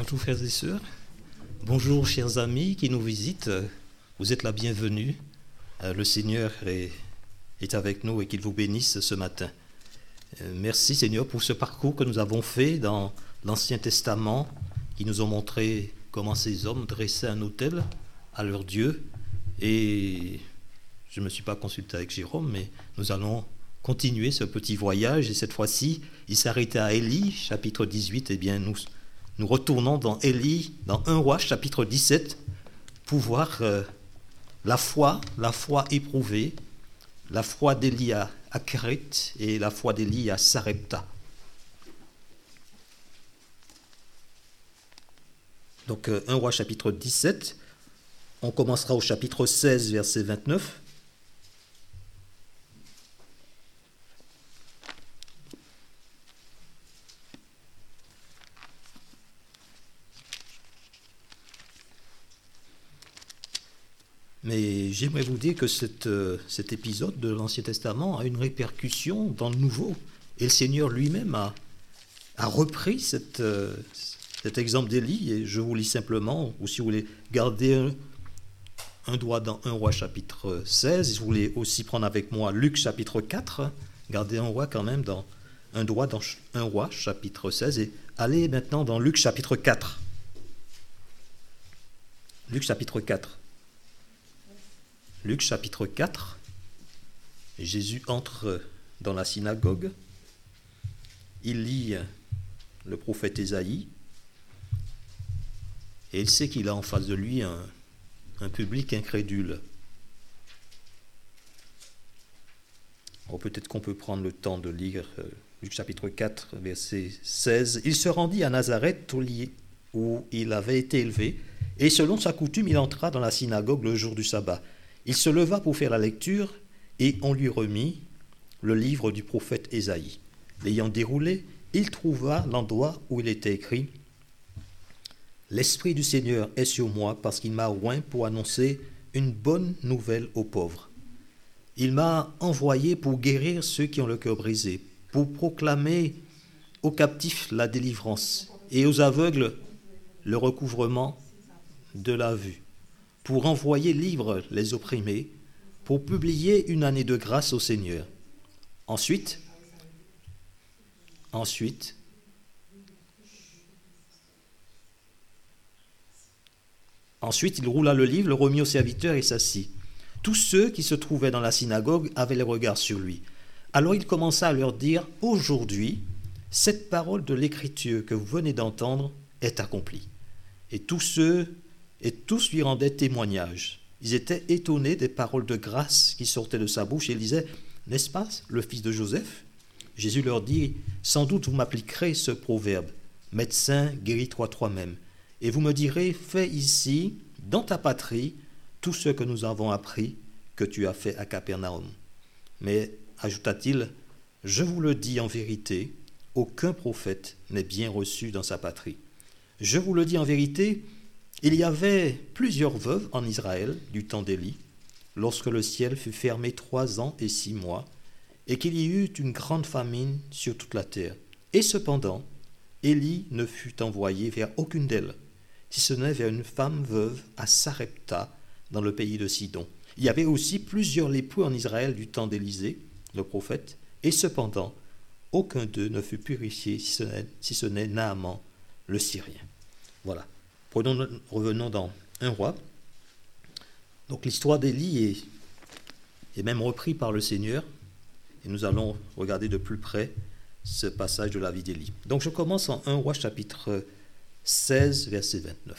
Bonjour frères et sœurs, bonjour chers amis qui nous visitent, vous êtes la bienvenue. Le Seigneur est avec nous et qu'il vous bénisse ce matin. Merci Seigneur pour ce parcours que nous avons fait dans l'Ancien Testament, qui nous ont montré comment ces hommes dressaient un autel à leur Dieu. Et je ne me suis pas consulté avec Jérôme, mais nous allons continuer ce petit voyage. Et cette fois-ci, il s'arrêtait à Élie, chapitre 18. Eh bien, nous retournons dans Élie, dans 1 Roi, chapitre 17, pour voir la foi éprouvée, la foi d'Élie à Kérith et la foi d'Élie à Sarepta. Donc 1 Roi, chapitre 17, on commencera au chapitre 16, verset 29. Mais j'aimerais vous dire que cet épisode de l'Ancien Testament a une répercussion dans le Nouveau. Et le Seigneur lui-même a repris cet exemple d'Élie. Et je vous lis simplement, ou si vous voulez garder un doigt dans 1 Roi chapitre 16, si vous voulez aussi prendre avec moi Luc chapitre 4, gardez un doigt quand même dans un doigt dans 1 Roi chapitre 16, et allez maintenant dans Luc chapitre 4. Luc chapitre 4. Luc chapitre 4, Jésus entre dans la synagogue, il lit le prophète Ésaïe, et il sait qu'il a en face de lui un public incrédule. Alors peut-être qu'on peut prendre le temps de lire Luc chapitre 4, verset 16. Il se rendit à Nazareth où il avait été élevé, et selon sa coutume, il entra dans la synagogue le jour du sabbat. Il se leva pour faire la lecture, et on lui remit le livre du prophète Ésaïe. L'ayant déroulé, il trouva l'endroit où il était écrit « L'Esprit du Seigneur est sur moi, parce qu'il m'a oint pour annoncer une bonne nouvelle aux pauvres. Il m'a envoyé pour guérir ceux qui ont le cœur brisé, pour proclamer aux captifs la délivrance, et aux aveugles le recouvrement de la vue, pour envoyer libres les opprimés, pour publier une année de grâce au Seigneur. » Ensuite, il roula le livre, le remit au serviteur et s'assit. Tous ceux qui se trouvaient dans la synagogue avaient les regards sur lui. Alors il commença à leur dire « Aujourd'hui, cette parole de l'Écriture que vous venez d'entendre est accomplie. » Et tous lui rendaient témoignage. Ils étaient étonnés des paroles de grâce qui sortaient de sa bouche et ils disaient « N'est-ce pas le fils de Joseph ?» Jésus leur dit « Sans doute vous m'appliquerez ce proverbe « Médecin, guéris-toi toi-même. » Et vous me direz « Fais ici, dans ta patrie, tout ce que nous avons appris que tu as fait à Capernaum. » Mais, ajouta-t-il, « Je vous le dis en vérité, aucun prophète n'est bien reçu dans sa patrie. Je vous le dis en vérité, il y avait plusieurs veuves en Israël du temps d'Élie, lorsque le ciel fut fermé 3 ans et 6 mois, et qu'il y eut une grande famine sur toute la terre. Et cependant, Élie ne fut envoyé vers aucune d'elles, si ce n'est vers une femme veuve à Sarepta, dans le pays de Sidon. Il y avait aussi plusieurs lépreux en Israël du temps d'Élisée, le prophète, et cependant, aucun d'eux ne fut purifié, si ce n'est Naaman, le Syrien. Voilà. Revenons dans 1 Roi. Donc l'histoire d'Élie est même reprise par le Seigneur, et nous allons regarder de plus près ce passage de la vie d'Élie. Donc je commence en 1 Roi chapitre 16, verset 29.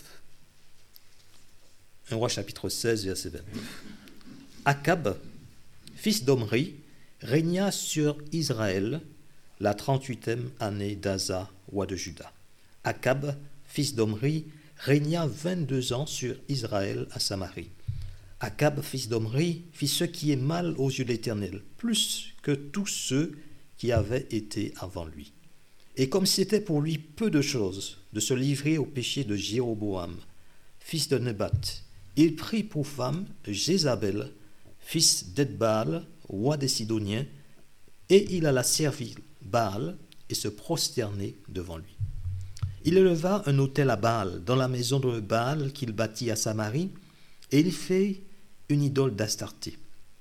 1 Roi chapitre 16, verset 29. Akab, fils d'Omri, régna sur Israël la 38e année d'Asa, roi de Juda. Akab, fils d'Omri, régna 22 ans sur Israël à Samarie. Akab, fils d'Omri, fit ce qui est mal aux yeux de l'Éternel, plus que tous ceux qui avaient été avant lui. Et comme c'était pour lui peu de choses de se livrer au péché de Jéroboam, fils de Nebat, il prit pour femme Jézabel, fils d'Edbaal, roi des Sidoniens, et il alla servir Baal et se prosterner devant lui. Il éleva un autel à Baal dans la maison de Baal qu'il bâtit à Samarie, et il fit une idole d'Astarté.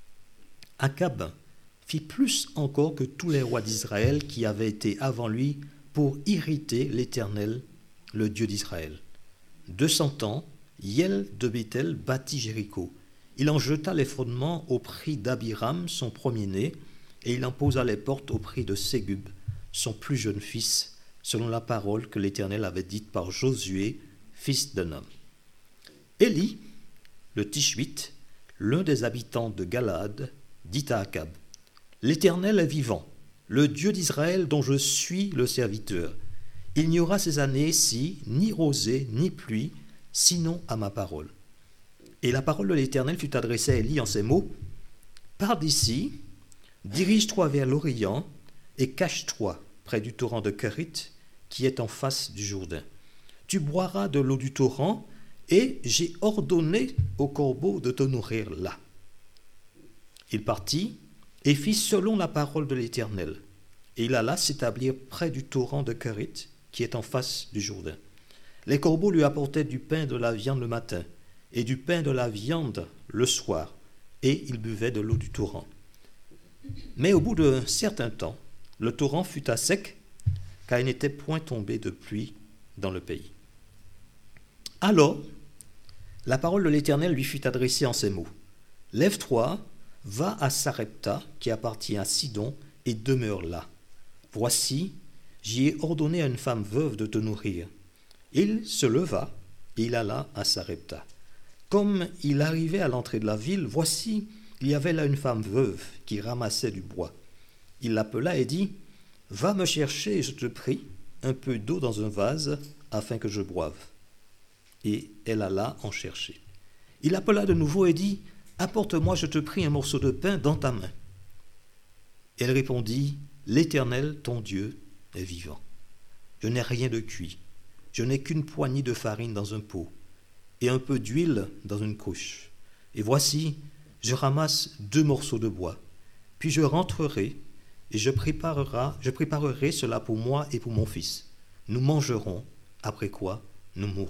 Akab fit plus encore que tous les rois d'Israël qui avaient été avant lui pour irriter l'Éternel, le Dieu d'Israël. 200 ans, Hiel de Béthel bâtit Jéricho. Il en jeta les fondements au prix d'Abiram, son premier-né, et il en posa les portes au prix de Ségub, son plus jeune fils, selon la parole que l'Éternel avait dite par Josué, fils d'un homme. Élie, le Tishbite, l'un des habitants de Galaad, dit à Akab, « L'Éternel est vivant, le Dieu d'Israël dont je suis le serviteur. Il n'y aura ces années-ci ni rosée ni pluie, sinon à ma parole. » Et la parole de l'Éternel fut adressée à Élie en ces mots, « Pars d'ici, dirige-toi vers l'Orient et cache-toi près du torrent de Kérit qui est en face du Jourdain. Tu boiras de l'eau du torrent et j'ai ordonné au corbeau de te nourrir là. » Il partit et fit selon la parole de l'Éternel. Et il alla s'établir près du torrent de Kérit qui est en face du Jourdain. Les corbeaux lui apportaient du pain et de la viande le matin, et du pain et de la viande le soir, et il buvait de l'eau du torrent. Mais au bout d'un certain temps, le torrent fut à sec, car il n'était point tombé de pluie dans le pays. Alors, la parole de l'Éternel lui fut adressée en ces mots. « Lève-toi, va à Sarepta, qui appartient à Sidon, et demeure là. Voici, j'y ai ordonné à une femme veuve de te nourrir. » Il se leva, et il alla à Sarepta. Comme il arrivait à l'entrée de la ville, voici, il y avait là une femme veuve qui ramassait du bois. Il l'appela et dit, « Va me chercher, je te prie, un peu d'eau dans un vase, afin que je boive. » Et elle alla en chercher. Il appela de nouveau et dit, « Apporte-moi, je te prie, un morceau de pain dans ta main. » Elle répondit, « L'Éternel, ton Dieu, est vivant. Je n'ai rien de cuit. Je n'ai qu'une poignée de farine dans un pot, et un peu d'huile dans une cruche. Et voici, je ramasse 2 morceaux de bois. Puis je rentrerai, et je préparerai cela pour moi et pour mon fils. Nous mangerons, après quoi nous mourrons. »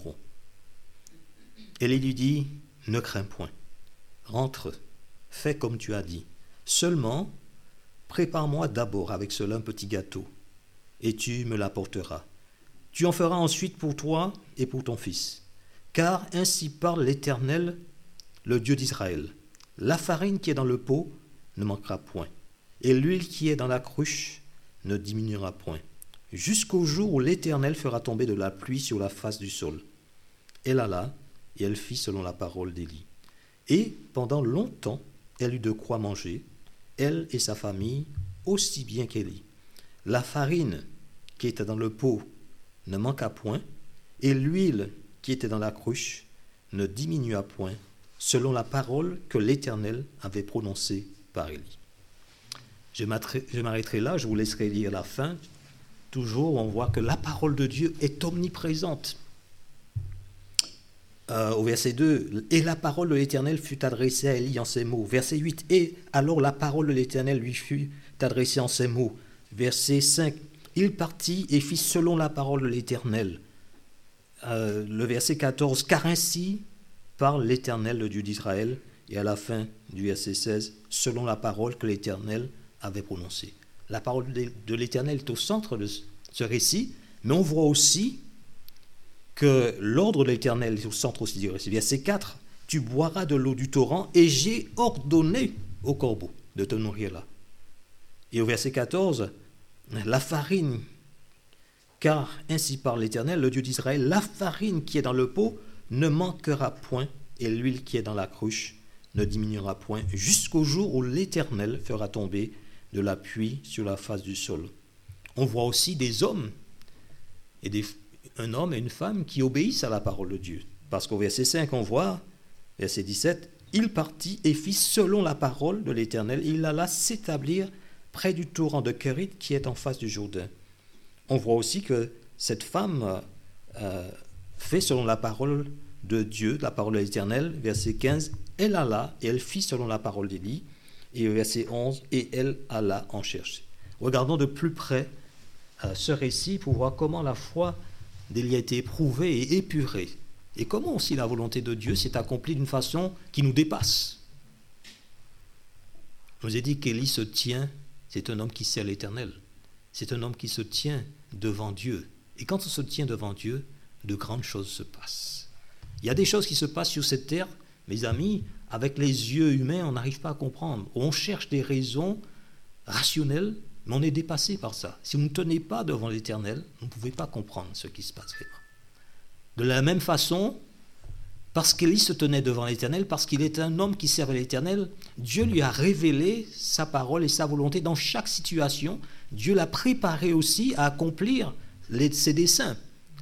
Elle lui dit, « Ne crains point. Rentre, fais comme tu as dit. Seulement, prépare-moi d'abord avec cela un petit gâteau, et tu me l'apporteras. Tu en feras ensuite pour toi et pour ton fils. Car ainsi parle l'Éternel, le Dieu d'Israël. La farine qui est dans le pot ne manquera point, et l'huile qui est dans la cruche ne diminuera point, jusqu'au jour où l'Éternel fera tomber de la pluie sur la face du sol. » Elle alla, et elle fit selon la parole d'Élie. Et pendant longtemps, elle eut de quoi manger, elle et sa famille, aussi bien qu'Élie. La farine qui était dans le pot ne manqua point, et l'huile qui était dans la cruche ne diminua point, selon la parole que l'Éternel avait prononcée par Élie. Je m'arrêterai là, je vous laisserai lire la fin. Toujours, on voit que la parole de Dieu est omniprésente. Au verset 2, « Et la parole de l'Éternel fut adressée à Élie en ces mots. » Verset 8, « Et alors la parole de l'Éternel lui fut adressée en ces mots. » Verset 5, « Il partit et fit selon la parole de l'Éternel. » Le verset 14, « Car ainsi parle l'Éternel, le Dieu d'Israël. » Et à la fin du verset 16, « Selon la parole que l'Éternel avait prononcée. » La parole de l'Éternel est au centre de ce récit, mais on voit aussi que l'ordre de l'Éternel est au centre aussi du récit. Verset 4, « Tu boiras de l'eau du torrent, et j'ai ordonné au corbeau de te nourrir là. » Et au verset 14, « La farine, car ainsi parle l'Éternel, le Dieu d'Israël, la farine qui est dans le pot ne manquera point, et l'huile qui est dans la cruche ne diminuera point, jusqu'au jour où l'Éternel fera tomber de la pluie sur la face du sol. » On voit aussi des hommes, un homme et une femme qui obéissent à la parole de Dieu. Parce qu'au verset 5, on voit, verset 17, « Il partit et fit selon la parole de l'Éternel, il alla s'établir près du torrent de Kérit qui est en face du Jourdain. » On voit aussi que cette femme fait selon la parole de Dieu, la parole de l'Éternel. Verset 15, « Elle alla et elle fit selon la parole d'Élie. » Et verset 11, « Et elle alla en chercher. » Regardons de plus près ce récit pour voir comment la foi il a été éprouvé et épuré. Et comment aussi la volonté de Dieu s'est accomplie d'une façon qui nous dépasse. Je vous ai dit qu'Élie se tient, c'est un homme qui sert l'Éternel. C'est un homme qui se tient devant Dieu. Et quand on se tient devant Dieu, de grandes choses se passent. Il y a des choses qui se passent sur cette terre, mes amis, avec les yeux humains, on n'arrive pas à comprendre. On cherche des raisons rationnelles, mais on est dépassé par ça. Si vous ne tenez pas devant l'Éternel, vous ne pouvez pas comprendre ce qui se passe vraiment. De la même façon, parce qu'Élie se tenait devant l'Éternel, parce qu'il était un homme qui servait l'Éternel, Dieu lui a révélé sa parole et sa volonté dans chaque situation. Dieu l'a préparé aussi à accomplir ses desseins.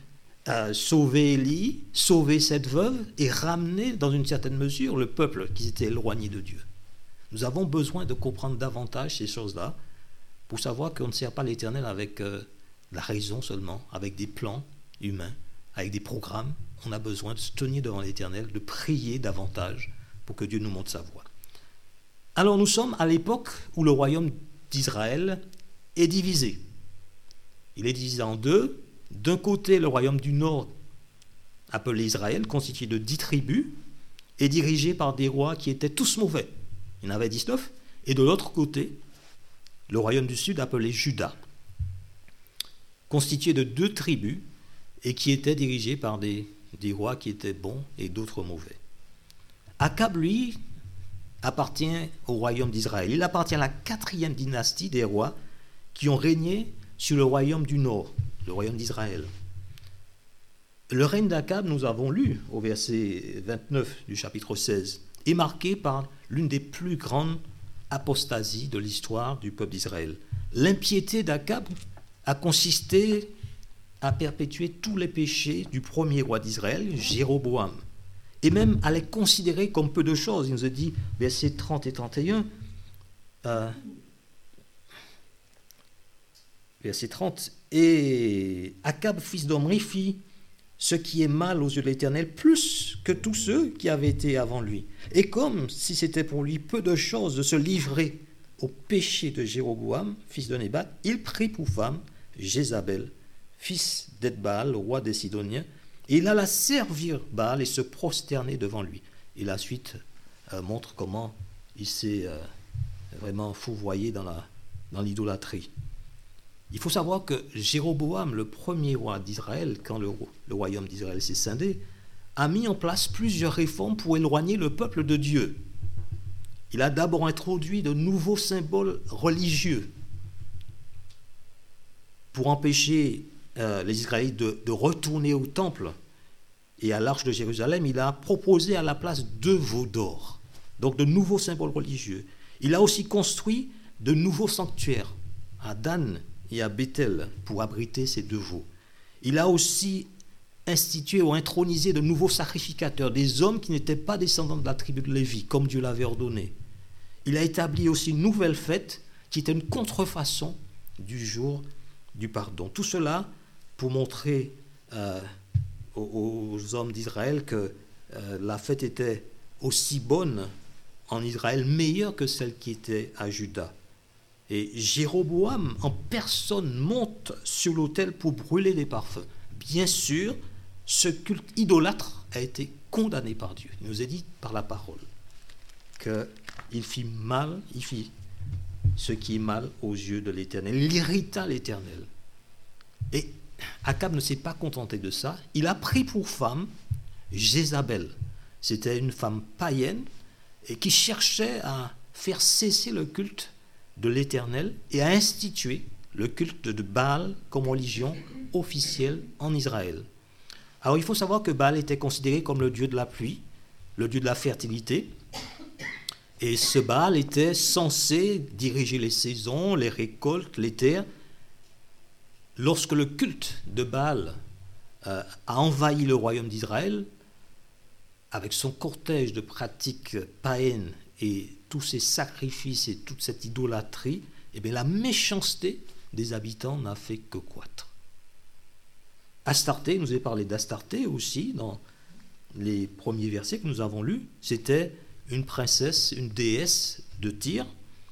Sauver Élie, sauver cette veuve et ramener dans une certaine mesure le peuple qui s'était éloigné de Dieu. Nous avons besoin de comprendre davantage ces choses-là pour savoir qu'on ne sert pas l'Éternel avec la raison seulement, avec des plans humains, avec des programmes. On a besoin de se tenir devant l'Éternel, de prier davantage pour que Dieu nous montre sa voie. Alors nous sommes à l'époque où le royaume d'Israël est divisé. Il est divisé en deux. D'un côté, le royaume du Nord, appelé Israël, constitué de 10 tribus, est dirigé par des rois qui étaient tous mauvais. Il y en avait 19. Et de l'autre côté, le royaume du Sud, appelé Juda, constitué de 2 tribus et qui était dirigé par des rois qui étaient bons et d'autres mauvais. Akab, lui, appartient au royaume d'Israël. Il appartient à la 4e dynastie des rois qui ont régné sur le royaume du Nord, le royaume d'Israël. Le règne d'Akab, nous avons lu au verset 29 du chapitre 16, est marqué par l'une des plus grandes apostasies de l'histoire du peuple d'Israël. L'impiété d'Akab a consisté à perpétuer tous les péchés du premier roi d'Israël, Jéroboam, et même à les considérer comme peu de choses. Il nous a dit, versets 30 et 31, verset 30, « Et Akab, fils d'Omri, fit ce qui est mal aux yeux de l'Éternel, plus que tous ceux qui avaient été avant lui. Et comme si c'était pour lui peu de choses de se livrer au péché de Jéroboam, fils de Nébat, il prit pour femme Jézabel, fils d'Edbaal, roi des Sidoniens, et il alla servir Baal et se prosterner devant lui. » Et la suite montre comment il s'est vraiment fourvoyé dans l'idolâtrie. Il faut savoir que Jéroboam, le premier roi d'Israël, quand le royaume d'Israël s'est scindé, a mis en place plusieurs réformes pour éloigner le peuple de Dieu. Il a d'abord introduit de nouveaux symboles religieux pour empêcher les Israélites de retourner au temple et à l'arche de Jérusalem. Il a proposé à la place 2 veaux d'or, donc de nouveaux symboles religieux. Il a aussi construit de nouveaux sanctuaires à Dan et à Bethel pour abriter ces 2 veaux. Il a aussi institué ou intronisé de nouveaux sacrificateurs, des hommes qui n'étaient pas descendants de la tribu de Lévi, comme Dieu l'avait ordonné. Il a établi aussi une nouvelle fête qui était une contrefaçon du jour du pardon. Tout cela pour montrer aux hommes d'Israël que la fête était aussi bonne en Israël, meilleure que celle qui était à Juda. Et Jéroboam en personne monte sur l'autel pour brûler des parfums. Bien sûr, ce culte idolâtre a été condamné par Dieu. Il nous est dit par la parole qu'il fit ce qui est mal aux yeux de l'Éternel. Il irrita l'Éternel. Et Akab ne s'est pas contenté de ça. Il a pris pour femme Jézabel. C'était une femme païenne et qui cherchait à faire cesser le culte de l'Éternel et à instituer le culte de Baal comme religion officielle en Israël. Alors il faut savoir que Baal était considéré comme le dieu de la pluie, le dieu de la fertilité, et ce Baal était censé diriger les saisons, les récoltes, les terres. Lorsque le culte de Baal a envahi le royaume d'Israël, avec son cortège de pratiques païennes et tous ces sacrifices et toute cette idolâtrie, eh bien, la méchanceté des habitants n'a fait que croître. Astarté, nous avons parlé d'Astarté aussi dans les premiers versets que nous avons lus. C'était une princesse, une déesse de Tyr.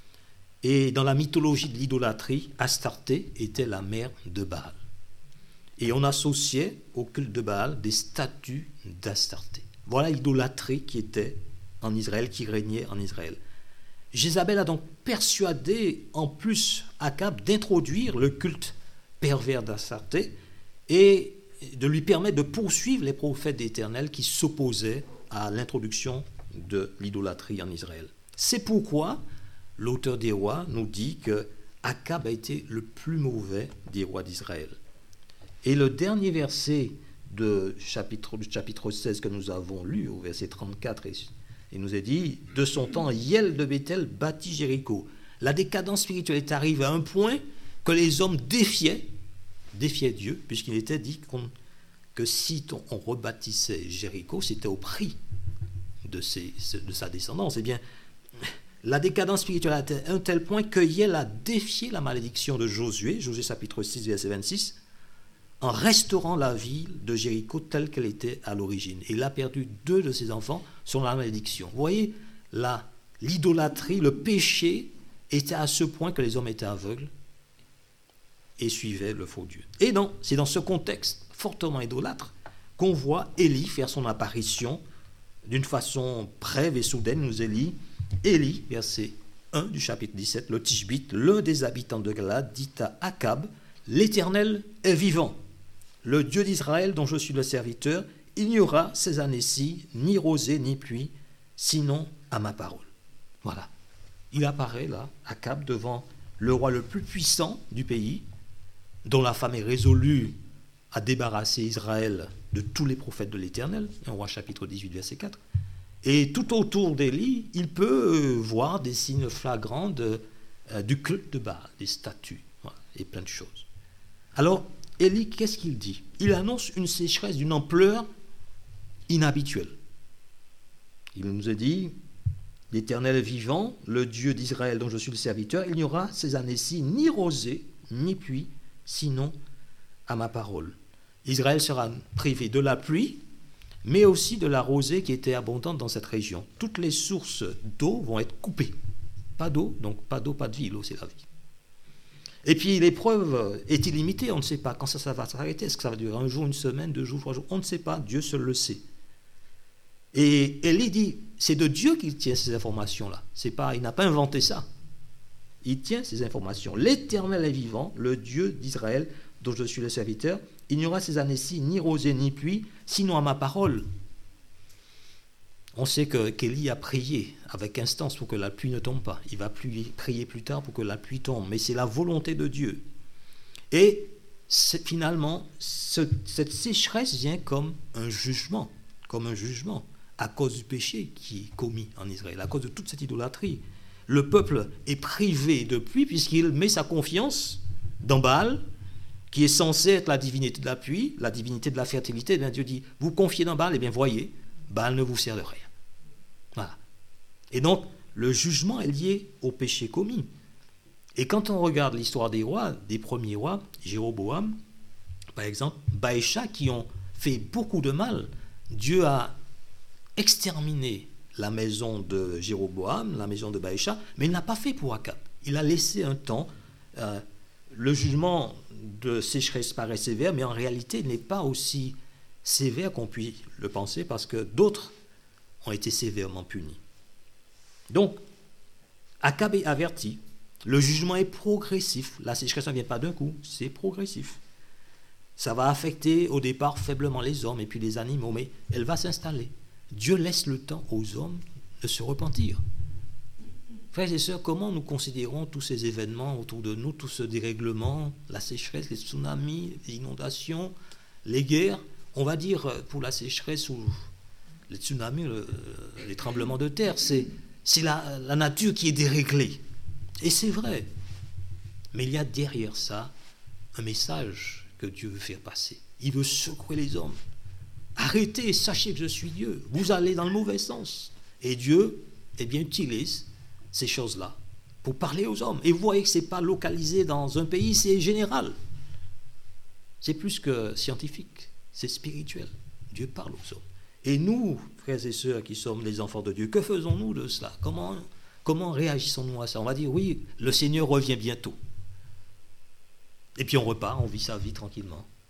Et dans la mythologie de l'idolâtrie, Astarté était la mère de Baal. Et on associait au culte de Baal des statues d'Astarté. Voilà l'idolâtrie qui était en Israël, qui régnait en Israël. Jézabel a donc persuadé en plus Akab d'introduire le culte pervers d'Astarté et de lui permettre de poursuivre les prophètes d'Éternel qui s'opposaient à l'introduction de l'idolâtrie en Israël. C'est pourquoi l'auteur des rois nous dit que Akab a été le plus mauvais des rois d'Israël. Et le dernier verset du chapitre 16 que nous avons lu, au verset 34, il nous est dit « De son temps, Hiel de Béthel bâtit Jéricho. » La décadence spirituelle est arrivée à un point que les hommes défiaient Dieu, puisqu'il était dit que si on rebâtissait Jéricho, c'était au prix de sa descendance. Eh bien, la décadence spirituelle a atteint un tel point que Hiel a défié la malédiction de Josué chapitre 6, verset 26, en restaurant la ville de Jéricho telle qu'elle était à l'origine. Et il a perdu 2 de ses enfants sur la malédiction. Vous voyez, l'idolâtrie, le péché était à ce point que les hommes étaient aveugles et suivaient le faux Dieu. Et non, c'est dans ce contexte fortement idolâtre qu'on voit Élie faire son apparition d'une façon brève et soudaine. Nous Élie, verset 1 du chapitre 17, le Tishbite, l'un des habitants de Galade, dit à Akab, « L'Éternel est vivant. Le Dieu d'Israël dont je suis le serviteur, il n'y aura ces années-ci ni rosée ni pluie, sinon à ma parole. » Voilà. Il apparaît là, Akab, devant le roi le plus puissant du pays, dont la femme est résolue à débarrasser Israël de tous les prophètes de l'Éternel, un roi chapitre 18, verset 4. Et tout autour d'Élie, il peut voir des signes flagrants du culte de Baal, des statues, voilà, et plein de choses. Alors, Élie, qu'est-ce qu'il dit? Il annonce une sécheresse d'une ampleur inhabituelle. Il nous a dit, « L'Éternel est vivant, le Dieu d'Israël dont je suis le serviteur, il n'y aura ces années-ci ni rosée, ni pluie, sinon à ma parole. » Israël sera privé de la pluie, mais aussi de la rosée qui était abondante dans cette région. Toutes les sources d'eau vont être coupées. Pas d'eau, donc pas d'eau, pas de vie. L'eau, c'est la vie. Et puis l'épreuve est illimitée, on ne sait pas quand ça va s'arrêter. Est-ce que ça va durer 1 jour, 1 semaine, 2 jours, 3 jours? On ne sait pas, Dieu seul le sait. Et Élie dit, c'est de Dieu qu'il tient ces informations-là. Il n'a pas inventé ça. Il tient ces informations. L'Éternel est vivant, le Dieu d'Israël, dont je suis le serviteur. Il n'y aura ces années-ci ni rosée ni pluie, sinon à ma parole. On sait qu'Élie a prié avec instance pour que la pluie ne tombe pas. Il va prier plus tard pour que la pluie tombe. Mais c'est la volonté de Dieu. Et finalement, cette sécheresse vient comme un jugement, à cause du péché qui est commis en Israël, à cause de toute cette idolâtrie. Le peuple est privé de pluie puisqu'il met sa confiance dans Baal, qui est censé être la divinité de la pluie, la divinité de la fertilité. Et bien Dieu dit, vous confiez dans Baal, et bien voyez, Baal ne vous sert de rien. Voilà. Et donc, le jugement est lié au péché commis. Et quand on regarde l'histoire des rois, des premiers rois, Jéroboam, par exemple, Baécha, qui ont fait beaucoup de mal, Dieu a exterminé la maison de Jéroboam, la maison de Baécha, mais il n'a pas fait pour Akab. Il a laissé un temps. Le jugement de sécheresse paraît sévère, mais en réalité, il n'est pas aussi sévère qu'on puisse le penser, parce que d'autres ont été sévèrement punis. Donc, Akab est averti. Le jugement est progressif. La sécheresse ne vient pas d'un coup, c'est progressif. Ça va affecter au départ faiblement les hommes et puis les animaux, mais elle va s'installer. Dieu laisse le temps aux hommes de se repentir. Frères et sœurs, comment nous considérons tous ces événements autour de nous, tout ce dérèglement, la sécheresse, les tsunamis, les inondations, les guerres? On va dire pour la sécheresse ou les tsunamis, les tremblements de terre, c'est la nature qui est déréglée. Et c'est vrai. Mais il y a derrière ça un message que Dieu veut faire passer. Il veut secouer les hommes. Arrêtez, sachez que je suis Dieu. Vous allez dans le mauvais sens. Et Dieu, utilise ces choses-là pour parler aux hommes. Et vous voyez que ce n'est pas localisé dans un pays, c'est général. C'est plus que scientifique, c'est spirituel. Dieu parle aux hommes. Et nous, frères et sœurs qui sommes les enfants de Dieu, que faisons-nous de cela? Comment réagissons-nous à ça? On va dire, oui, le Seigneur revient bientôt. Et puis on repart, on vit sa vie tranquillement.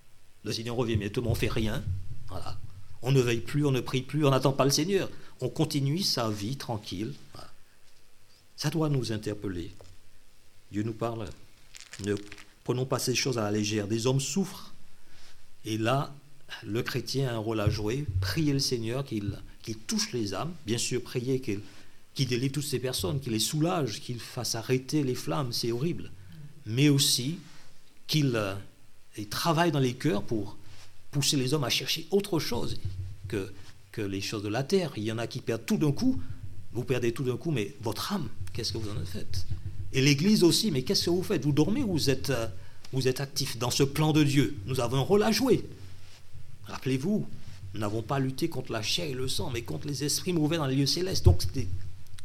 Le Seigneur revient bientôt, mais on ne fait rien. Voilà. On ne veille plus, on ne prie plus, on n'attend pas le Seigneur. On continue sa vie tranquille. Voilà. Ça doit nous interpeller. Dieu nous parle. Ne prenons pas ces choses à la légère. Des hommes souffrent. Et là, le chrétien a un rôle à jouer. Prier le Seigneur qu'il touche les âmes. Bien sûr, prier qu'il délivre toutes ces personnes, qu'il les soulage, qu'il fasse arrêter les flammes. C'est horrible. Mais aussi qu'il travaille dans les cœurs pour pousser les hommes à chercher autre chose que les choses de la terre. Il y en a qui perdent tout d'un coup. Vous perdez tout d'un coup, mais votre âme, qu'est-ce que vous en faites? Et l'Église aussi, mais qu'est-ce que vous faites? Vous dormez ou vous êtes actifs dans ce plan de Dieu? Nous avons un rôle à jouer. Rappelez-vous, nous n'avons pas lutté contre la chair et le sang, mais contre les esprits mauvais dans les lieux célestes. Donc, c'est des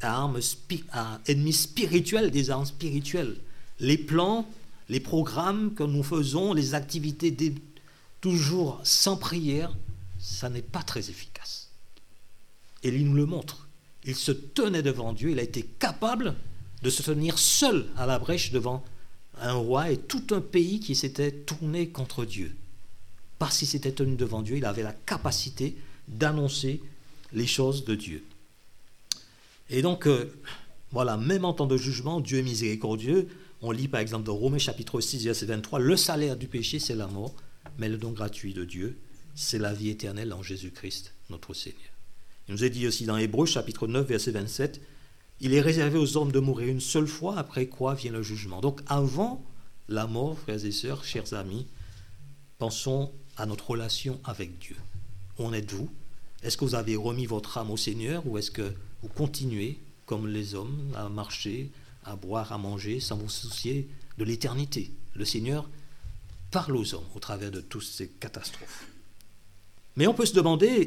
ennemis spirituels, des armes spirituelles. Les plans, les programmes que nous faisons, les activités toujours sans prière, ça n'est pas très efficace. Élie nous le montre. Il se tenait devant Dieu, il a été capable de se tenir seul à la brèche devant un roi et tout un pays qui s'était tourné contre Dieu. Parce qu'il s'était tenu devant Dieu, il avait la capacité d'annoncer les choses de Dieu. Et donc, voilà, même en temps de jugement, Dieu est miséricordieux. On lit par exemple dans Romains chapitre 6, verset 23, « Le salaire du péché, c'est la mort, mais le don gratuit de Dieu, c'est la vie éternelle en Jésus-Christ, notre Seigneur. » Il nous est dit aussi dans Hébreux chapitre 9, verset 27, « Il est réservé aux hommes de mourir une seule fois, après quoi vient le jugement. » Donc avant la mort, frères et sœurs, chers amis, pensons à notre relation avec Dieu. Où en êtes-vous? Est-ce que vous avez remis votre âme au Seigneur ou est-ce que vous continuez, comme les hommes, à marcher, à boire, à manger, sans vous soucier de l'éternité? Le Seigneur parle aux hommes au travers de toutes ces catastrophes. Mais on peut se demander,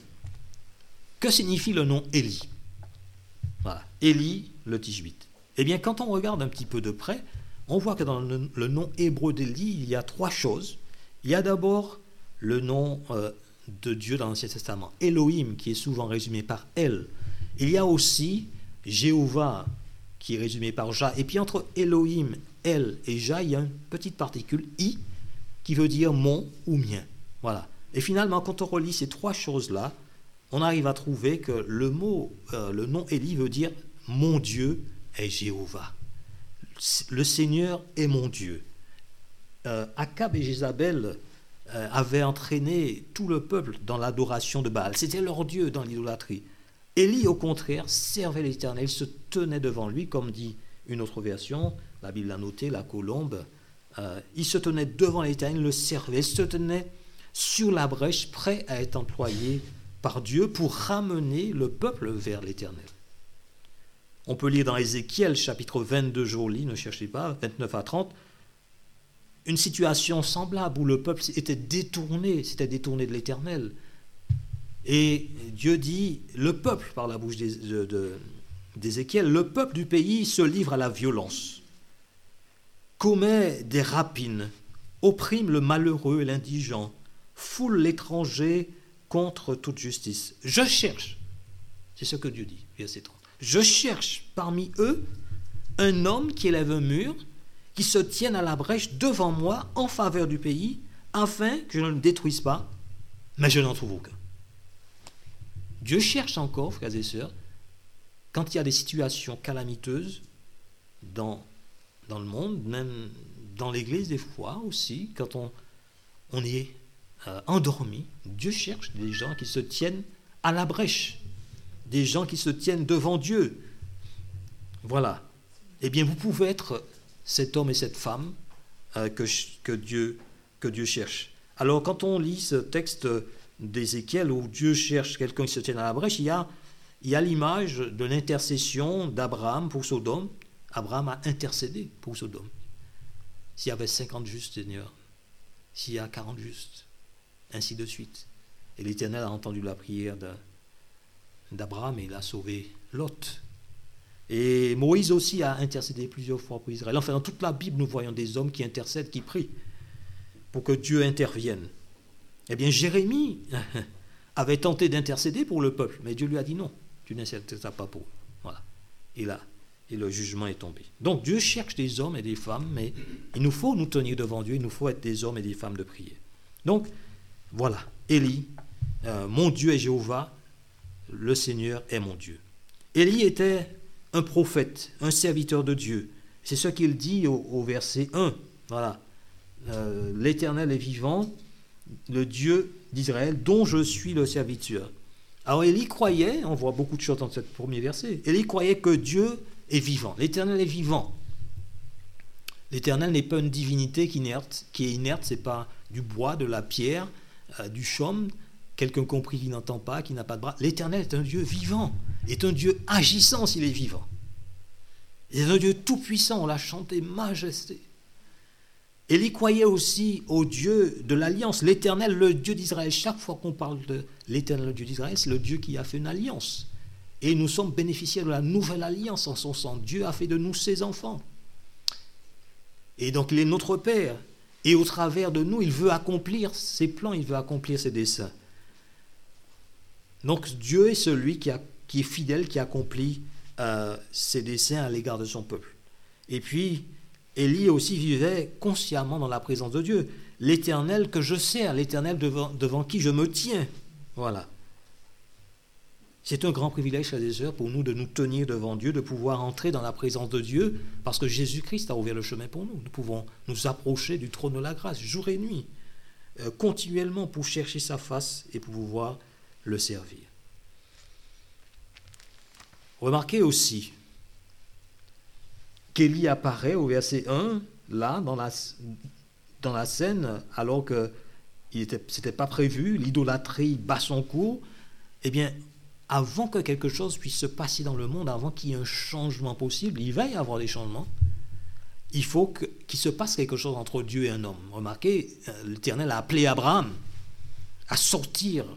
que signifie le nom Élie? Voilà, Élie, le 18. Eh bien, quand on regarde un petit peu de près, on voit que dans le nom hébreu d'Élie, il y a trois choses. Il y a d'abord le nom de Dieu dans l'Ancien Testament, Elohim, qui est souvent résumé par El. Il y a aussi Jéhovah, qui est résumé par Jah. Et puis entre Elohim, El et Jah, il y a une petite particule, I, qui veut dire mon ou mien. Voilà. Et finalement, quand on relit ces trois choses-là, on arrive à trouver que le nom Élie veut dire « Mon Dieu est Jéhovah ». Le Seigneur est mon Dieu. Akab et Jézabel avaient entraîné tout le peuple dans l'adoration de Baal. C'était leur Dieu dans l'idolâtrie. Élie, au contraire, servait l'Éternel, se tenait devant lui, comme dit une autre version, la Bible l'a noté, la colombe. Il se tenait devant l'Éternel, le servait, il se tenait sur la brèche, prêt à être employé par Dieu pour ramener le peuple vers l'Éternel. On peut lire dans Ézéchiel, chapitre 22, joli, ne cherchez pas, 29 à 30, une situation semblable où le peuple s'était détourné de l'Éternel. Et Dieu dit, le peuple, par la bouche d'Ézéchiel, le peuple du pays se livre à la violence, commet des rapines, opprime le malheureux et l'indigent, foule l'étranger contre toute justice. Je cherche, c'est ce que Dieu dit, verset 30, je cherche parmi eux un homme qui élève un mur, qui se tienne à la brèche devant moi en faveur du pays, afin que je ne le détruise pas, mais je n'en trouve aucun. Dieu cherche encore, frères et sœurs, quand il y a des situations calamiteuses dans le monde, même dans l'Église des fois aussi, quand on est endormi, Dieu cherche des gens qui se tiennent à la brèche, des gens qui se tiennent devant Dieu. Voilà. Eh bien, vous pouvez être cet homme et cette femme que Dieu cherche. Alors, quand on lit ce texte d'Ézéchiel où Dieu cherche quelqu'un qui se tienne à la brèche, il y a l'image de l'intercession d'Abraham pour Sodome. Abraham a intercédé pour Sodome. S'il y avait 50 justes, Seigneur, s'il y a 40 justes, ainsi de suite. Et l'Éternel a entendu la prière d'Abraham et il a sauvé Lot. Et Moïse aussi a intercédé plusieurs fois pour Israël. Enfin, dans toute la Bible, nous voyons des hommes qui intercèdent, qui prient pour que Dieu intervienne. Eh bien, Jérémie avait tenté d'intercéder pour le peuple, mais Dieu lui a dit non, tu n'intercéderas pas pour eux. Voilà. Et le jugement est tombé. Donc, Dieu cherche des hommes et des femmes, mais il nous faut nous tenir devant Dieu, il nous faut être des hommes et des femmes de prière. Donc, voilà, Élie, mon Dieu est Jéhovah, le Seigneur est mon Dieu. Élie était un prophète, un serviteur de Dieu. C'est ce qu'il dit au verset 1. Voilà. L'Éternel est vivant, le Dieu d'Israël, dont je suis le serviteur. Alors Élie croyait, on voit beaucoup de choses dans ce premier verset, Élie croyait que Dieu est vivant, l'Éternel est vivant. L'Éternel n'est pas une divinité qui est inerte, c'est pas du bois, de la pierre, du chaume, quelqu'un compris qui n'entend pas, qui n'a pas de bras. L'Éternel est un Dieu vivant, est un Dieu agissant s'il est vivant. Il est un Dieu tout-puissant, on l'a chanté, majesté. Élie croyait aussi au Dieu de l'alliance, l'Éternel, le Dieu d'Israël. Chaque fois qu'on parle de l'Éternel, le Dieu d'Israël, c'est le Dieu qui a fait une alliance. Et nous sommes bénéficiaires de la nouvelle alliance en son sang. Dieu a fait de nous ses enfants. Et donc il est notre Père. Et au travers de nous, il veut accomplir ses plans, il veut accomplir ses desseins. Donc Dieu est celui qui est fidèle, qui accomplit ses desseins à l'égard de son peuple. Et puis, Élie aussi vivait consciemment dans la présence de Dieu. L'Éternel que je sers, l'Éternel devant qui je me tiens. Voilà. C'est un grand privilège, frères et sœurs, pour nous de nous tenir devant Dieu, de pouvoir entrer dans la présence de Dieu, parce que Jésus-Christ a ouvert le chemin pour nous. Nous pouvons nous approcher du trône de la grâce, jour et nuit, continuellement pour chercher sa face et pour pouvoir le servir. Remarquez aussi qu'Élie apparaît au verset 1, là, dans la scène, alors que ce n'était pas prévu, l'idolâtrie bat son cours. Eh bien, avant que quelque chose puisse se passer dans le monde, avant qu'il y ait un changement possible, il va y avoir des changements, il faut qu'il se passe quelque chose entre Dieu et un homme. Remarquez, l'Éternel a appelé Abraham à sortir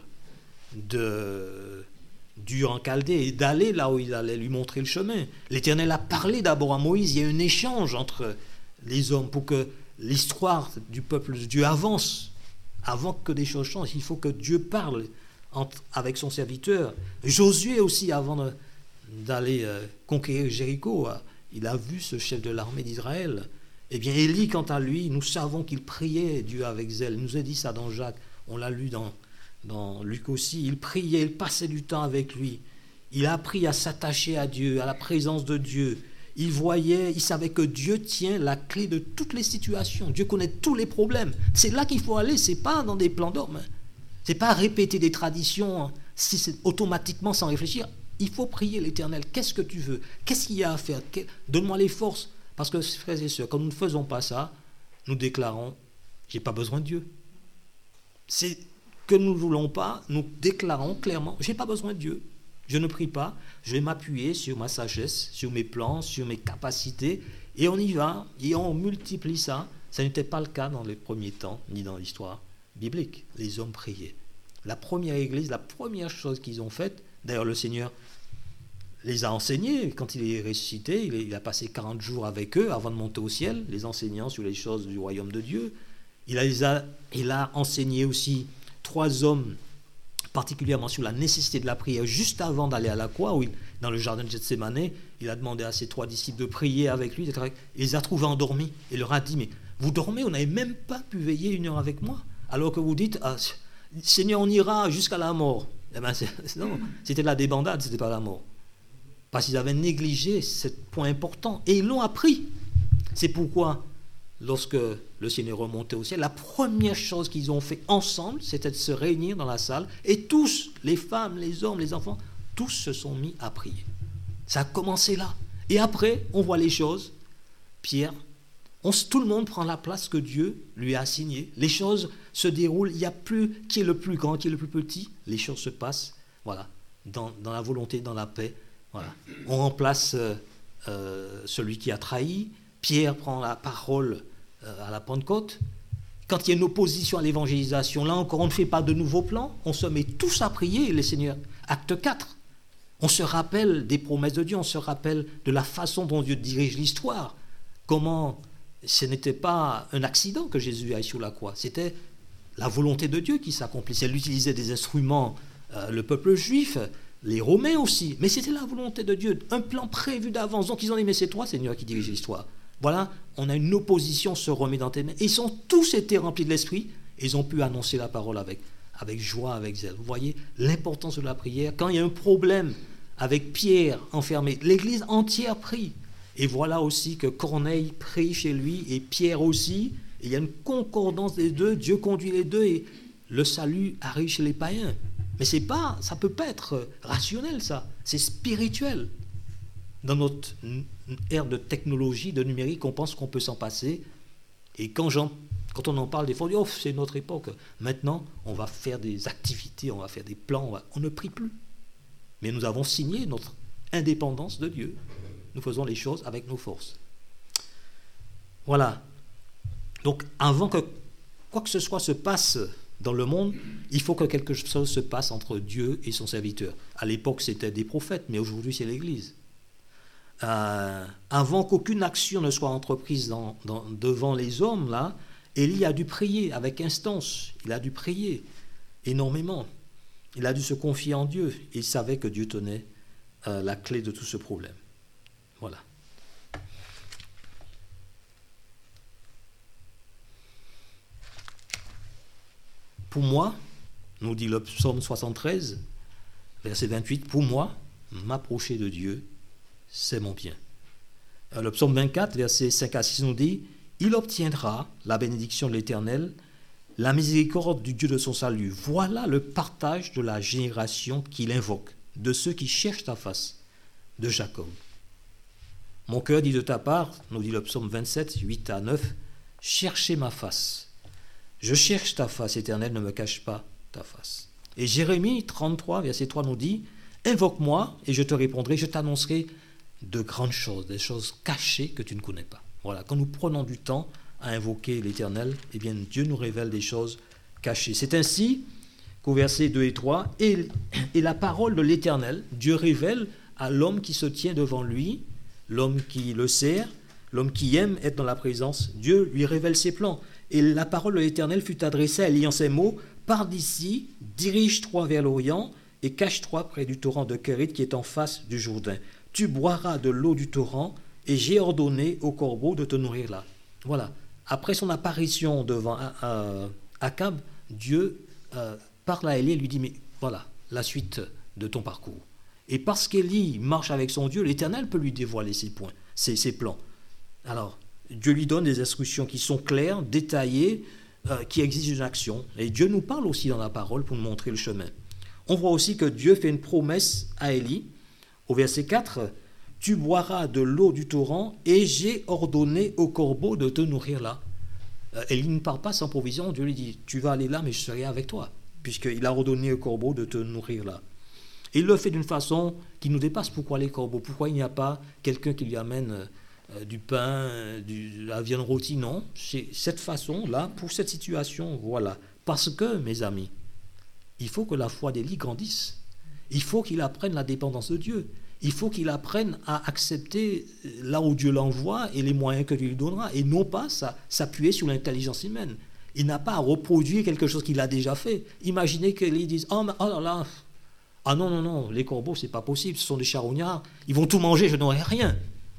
d'Ur en Chaldée et d'aller là où il allait lui montrer le chemin. L'Éternel a parlé d'abord à Moïse, il y a un échange entre les hommes pour que l'histoire du peuple de Dieu avance. Avant que des choses changent, il faut que Dieu parle avec son serviteur. Josué aussi, avant d'aller conquérir Jéricho, il a vu ce chef de l'armée d'Israël. Eh bien, Élie, quant à lui, nous savons qu'il priait Dieu avec zèle. Il nous a dit ça dans Jacques, on l'a lu dans Luc aussi. Il priait, il passait du temps avec lui. Il a appris à s'attacher à Dieu, à la présence de Dieu. Il voyait, il savait que Dieu tient la clé de toutes les situations. Dieu connaît tous les problèmes. C'est là qu'il faut aller, c'est pas dans des plans d'hommes. C'est pas répéter des traditions si c'est automatiquement sans réfléchir. Il faut prier l'Éternel. Qu'est-ce que tu veux? Qu'est-ce qu'il y a à faire? Donne-moi les forces. Parce que, frères et sœurs, quand nous ne faisons pas ça, nous déclarons, j'ai pas besoin de Dieu. C'est que nous ne voulons pas, nous déclarons clairement, j'ai pas besoin de Dieu. Je ne prie pas, je vais m'appuyer sur ma sagesse, sur mes plans, sur mes capacités, et on y va, et on multiplie ça. Ça n'était pas le cas dans les premiers temps, ni dans l'histoire biblique. Les hommes priaient. La première église, la première chose qu'ils ont faite, d'ailleurs le Seigneur les a enseignés, quand il est ressuscité, il a passé 40 jours avec eux avant de monter au ciel, les enseignant sur les choses du royaume de Dieu. Il a enseigné aussi 3 hommes, particulièrement sur la nécessité de la prière, juste avant d'aller à la croix, où dans le jardin de Gethsémanée, il a demandé à ses 3 disciples de prier avec lui, il les a trouvés endormis, et leur a dit, mais vous dormez, vous n'avez même pas pu veiller 1 heure avec moi, alors que vous dites, Seigneur, on ira jusqu'à la mort. Eh ben, non, c'était la débandade, c'était pas la mort. Parce qu'ils avaient négligé ce point important, et ils l'ont appris. C'est pourquoi, lorsque le Seigneur remontait au ciel, la première chose qu'ils ont fait ensemble, c'était de se réunir dans la salle, et tous, les femmes, les hommes, les enfants, tous se sont mis à prier. Ça a commencé là. Et après, on voit les choses. Pierre, tout le monde prend la place que Dieu lui a assignée. Les choses se déroulent. Il n'y a plus qui est le plus grand, qui est le plus petit. Les choses se passent, voilà, dans la volonté, dans la paix. Voilà. On remplace celui qui a trahi. Pierre prend la parole à la Pentecôte. Quand il y a une opposition à l'évangélisation, là encore, on ne fait pas de nouveaux plans. On se met tous à prier, les seigneurs. Acte 4. On se rappelle des promesses de Dieu. On se rappelle de la façon dont Dieu dirige l'histoire. Comment ce n'était pas un accident que Jésus aille sur la croix. C'était la volonté de Dieu qui s'accomplissait. Elle utilisait des instruments, le peuple juif, les Romains aussi. Mais c'était la volonté de Dieu, un plan prévu d'avance. Donc ils ont dit, mais c'est toi, Seigneur, qui dirige l'histoire. Voilà, on a une opposition, se remet dans tes mains. Et ils ont tous été remplis de l'Esprit. Et ils ont pu annoncer la parole avec joie, avec zèle. Vous voyez l'importance de la prière. Quand il y a un problème avec Pierre enfermé, l'église entière prie. Et voilà aussi que Corneille prie chez lui et Pierre aussi. Et il y a une concordance des deux. Dieu conduit les deux et le salut arrive chez les païens. Mais ça ne peut pas être rationnel, ça. C'est spirituel. Dans notre ère de technologie, de numérique, on pense qu'on peut s'en passer. Et quand on en parle des fois, on dit, oh, c'est notre époque. Maintenant, on va faire des activités, on va faire des plans, on ne prie plus. Mais nous avons signé notre indépendance de Dieu. Nous faisons les choses avec nos forces. Voilà. Donc, avant que quoi que ce soit se passe dans le monde, il faut que quelque chose se passe entre Dieu et son serviteur. À l'époque, c'était des prophètes, mais aujourd'hui, c'est l'Église. Avant qu'aucune action ne soit entreprise devant les hommes, là, Élie a dû prier avec instance. Il a dû prier énormément. Il a dû se confier en Dieu. Il savait que Dieu tenait la clé de tout ce problème. Voilà. Pour moi, nous dit le psaume 73, verset 28, pour moi, m'approcher de Dieu, c'est mon bien. Le psaume 24, verset 5 à 6 nous dit, il obtiendra la bénédiction de l'Éternel, la miséricorde du Dieu de son salut. Voilà le partage de la génération qu'il invoque, de ceux qui cherchent ta face, de Jacob. Mon cœur dit de ta part, nous dit le psaume 27, 8 à 9, cherchez ma face. Je cherche ta face, Éternel, ne me cache pas ta face. Et Jérémie 33, verset 3 nous dit, invoque-moi et je te répondrai, je t'annoncerai de grandes choses, des choses cachées que tu ne connais pas. Voilà, quand nous prenons du temps à invoquer l'Éternel, eh bien Dieu nous révèle des choses cachées. C'est ainsi qu'au verset 2 et 3, et la parole de l'Éternel, Dieu révèle à l'homme qui se tient devant lui, l'homme qui le sert, l'homme qui aime être dans la présence, Dieu lui révèle ses plans. Et la parole de l'Éternel fut adressée à Élie en ces mots, pars d'ici, dirige-toi vers l'Orient et cache-toi près du torrent de Kérit qui est en face du Jourdain. Tu boiras de l'eau du torrent et j'ai ordonné au corbeau de te nourrir là. Voilà. Après son apparition devant Akab, Dieu parle à Élie et lui dit, mais voilà, la suite de ton parcours. Et parce qu'Élie marche avec son Dieu, l'Éternel peut lui dévoiler ses points, ses plans. Alors, Dieu lui donne des instructions qui sont claires, détaillées, qui exigent une action. Et Dieu nous parle aussi dans la parole pour nous montrer le chemin. On voit aussi que Dieu fait une promesse à Élie. Au verset 4, « Tu boiras de l'eau du torrent et j'ai ordonné au corbeau de te nourrir là. » Élie ne part pas sans provision. Dieu lui dit, « Tu vas aller là, mais je serai avec toi. » Puisqu'il a ordonné au corbeau de te nourrir là. Et il le fait d'une façon qui nous dépasse. Pourquoi les corbeaux? Pourquoi il n'y a pas quelqu'un qui lui amène du pain, de la viande rôtie? Non, c'est cette façon-là, pour cette situation, voilà. Parce que, mes amis, il faut que la foi d'Élie grandisse. Il faut qu'il apprenne la dépendance de Dieu. Il faut qu'il apprenne à accepter là où Dieu l'envoie et les moyens que Dieu lui donnera, et non pas s'appuyer sur l'intelligence humaine. Il n'a pas à reproduire quelque chose qu'il a déjà fait. Imaginez qu'Élie dise, oh là là, ah non, les corbeaux, c'est pas possible, ce sont des charognards, ils vont tout manger, je n'aurai rien.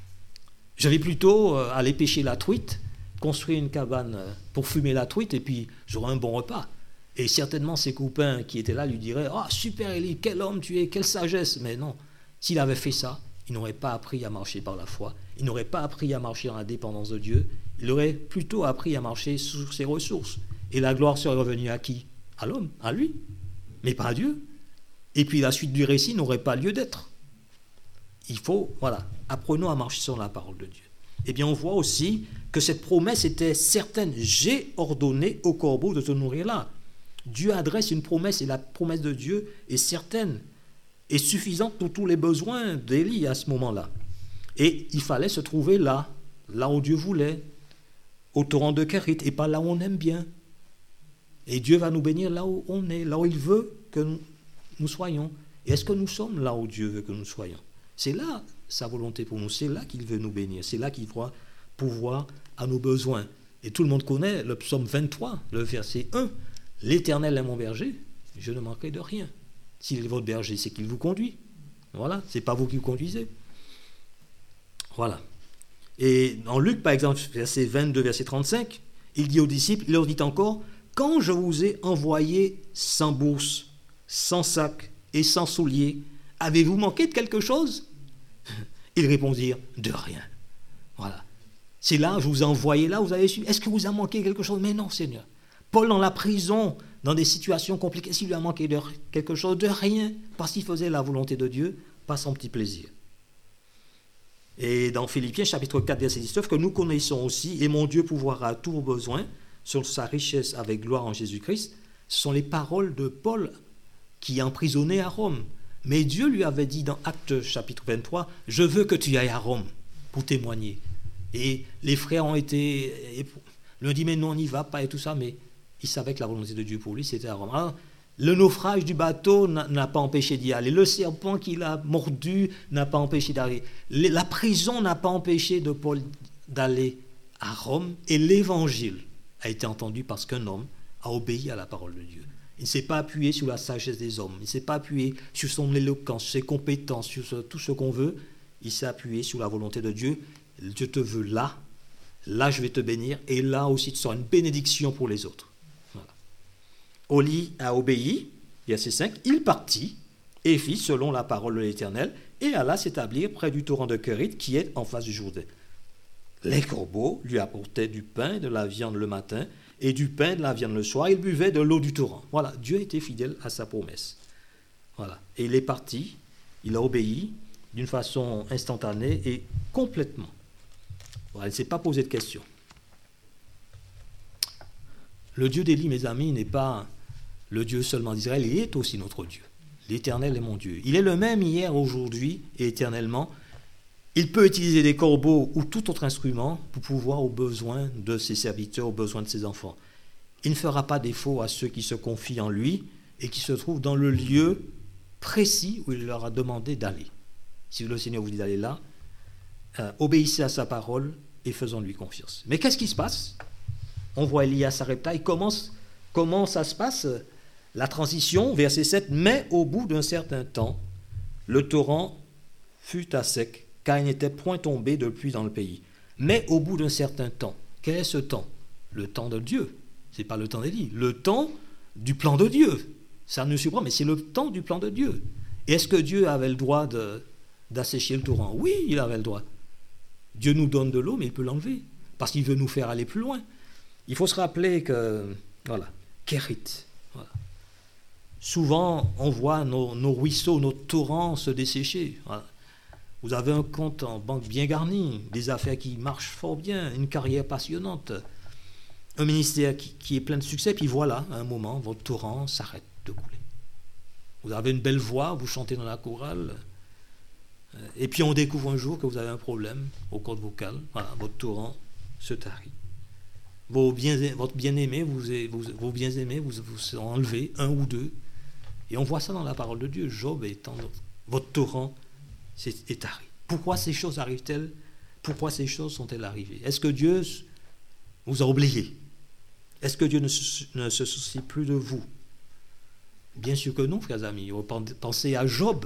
Je vais plutôt aller pêcher la truite, construire une cabane pour fumer la truite, et puis j'aurai un bon repas. Et certainement ses copains qui étaient là lui diraient, « Ah, super Élie, quel homme tu es, quelle sagesse !» Mais non, s'il avait fait ça, il n'aurait pas appris à marcher par la foi, il n'aurait pas appris à marcher dans la dépendance de Dieu, il aurait plutôt appris à marcher sur ses ressources. Et la gloire serait revenue à qui? À l'homme, à lui, mais pas à Dieu. Et puis la suite du récit n'aurait pas lieu d'être. Il faut, voilà, apprenons à marcher sur la parole de Dieu. Eh bien, on voit aussi que cette promesse était certaine. J'ai ordonné au corbeau de te nourrir là. Dieu adresse une promesse et la promesse de Dieu est certaine et suffisante pour tous les besoins d'Élie à ce moment-là. Et il fallait se trouver là où Dieu voulait, au torrent de Kérit, et pas là où on aime bien. Et Dieu va nous bénir là où on est, là où il veut que nous soyons. Et est-ce que nous sommes là où Dieu veut que nous soyons? C'est là sa volonté pour nous, c'est là qu'il veut nous bénir, c'est là qu'il va pouvoir à nos besoins. Et tout le monde connaît le psaume 23, le verset 1. « L'Éternel est mon berger, je ne manquerai de rien. » S'il est votre berger, c'est qu'il vous conduit. Voilà, c'est pas vous qui vous conduisez. Voilà. Et en Luc, par exemple, verset 22, verset 35, il dit aux disciples, il leur dit encore, quand je vous ai envoyé sans bourse, sans sac et sans souliers, avez-vous manqué de quelque chose? Ils répondirent, de rien. Voilà. C'est là, je vous ai envoyé là, vous avez su. Est-ce que vous a manqué quelque chose? Mais non, Seigneur. Paul dans la prison, dans des situations compliquées, s'il lui a manqué de quelque chose, de rien, parce qu'il faisait la volonté de Dieu, pas son petit plaisir. Et dans Philippiens chapitre 4, verset 19, que nous connaissons aussi, et mon Dieu pourvoira à tous vos besoins, sur sa richesse avec gloire en Jésus-Christ, ce sont les paroles de Paul qui est emprisonné à Rome. Mais Dieu lui avait dit dans Actes chapitre 23, « Je veux que tu ailles à Rome pour témoigner. » Et les frères ont été... Lui ont dit, mais non, on n'y va pas et tout ça, mais il savait que la volonté de Dieu pour lui, c'était à Rome. Alors, le naufrage du bateau n'a pas empêché d'y aller. Le serpent qui l'a mordu n'a pas empêché d'aller. La prison n'a pas empêché de Paul d'aller à Rome. Et l'évangile a été entendu parce qu'un homme a obéi à la parole de Dieu. Il ne s'est pas appuyé sur la sagesse des hommes. Il ne s'est pas appuyé sur son éloquence, sur ses compétences, sur tout ce qu'on veut. Il s'est appuyé sur la volonté de Dieu. Dieu te veut là. Là, je vais te bénir. Et là aussi, tu seras une bénédiction pour les autres. Voilà. Oli a obéi. Verset 5. Il partit et fit selon la parole de l'Éternel et alla s'établir près du torrent de Kérit qui est en face du Jourdain. Les corbeaux lui apportaient du pain, de la viande le matin et du pain, de la viande le soir. Il buvait de l'eau du torrent. Voilà, Dieu était fidèle à sa promesse. Voilà. Et il est parti, il a obéi d'une façon instantanée et complètement. Voilà, il ne s'est pas posé de questions. Le Dieu d'Élie, mes amis, n'est pas le Dieu seulement d'Israël, il est aussi notre Dieu. L'Éternel est mon Dieu. Il est le même hier, aujourd'hui et éternellement. Il peut utiliser des corbeaux ou tout autre instrument pour pouvoir aux besoins de ses serviteurs, aux besoins de ses enfants. Il ne fera pas défaut à ceux qui se confient en lui et qui se trouvent dans le lieu précis où il leur a demandé d'aller. Si le Seigneur vous dit d'aller là, obéissez à sa parole et faisons-lui confiance. Mais qu'est-ce qui se passe? On voit Élie à Sarepta. Comment ça se passe? La transition, verset 7. Mais au bout d'un certain temps, le torrent fut à sec, car il n'était point tombé de pluie dans le pays. Mais au bout d'un certain temps, quel est ce temps? Le temps de Dieu. Ce n'est pas le temps d'Élie. Le temps du plan de Dieu. Ça nous surprend, mais c'est le temps du plan de Dieu. Et est-ce que Dieu avait le droit d'assécher le torrent? Oui, il avait le droit. Dieu nous donne de l'eau, mais il peut l'enlever, parce qu'il veut nous faire aller plus loin. Il faut se rappeler que, voilà, Kérit. Voilà. Souvent, on voit nos ruisseaux, nos torrents se dessécher. Voilà. Vous avez un compte en banque bien garni, des affaires qui marchent fort bien, une carrière passionnante, un ministère qui est plein de succès, puis voilà, à un moment, votre torrent s'arrête de couler. Vous avez une belle voix, vous chantez dans la chorale, et puis on découvre un jour que vous avez un problème aux cordes vocales, voilà, votre torrent se tarit. Votre bien-aimé, vos bien-aimés vous sont enlevés, un ou deux, et on voit ça dans la parole de Dieu. Job étant votre torrent est tari. Pourquoi ces choses arrivent-elles? Pourquoi ces choses sont-elles arrivées? Est-ce que Dieu vous a oublié? Est-ce que Dieu ne se soucie plus de vous? Bien sûr que non, frères amis. Pensez à Job.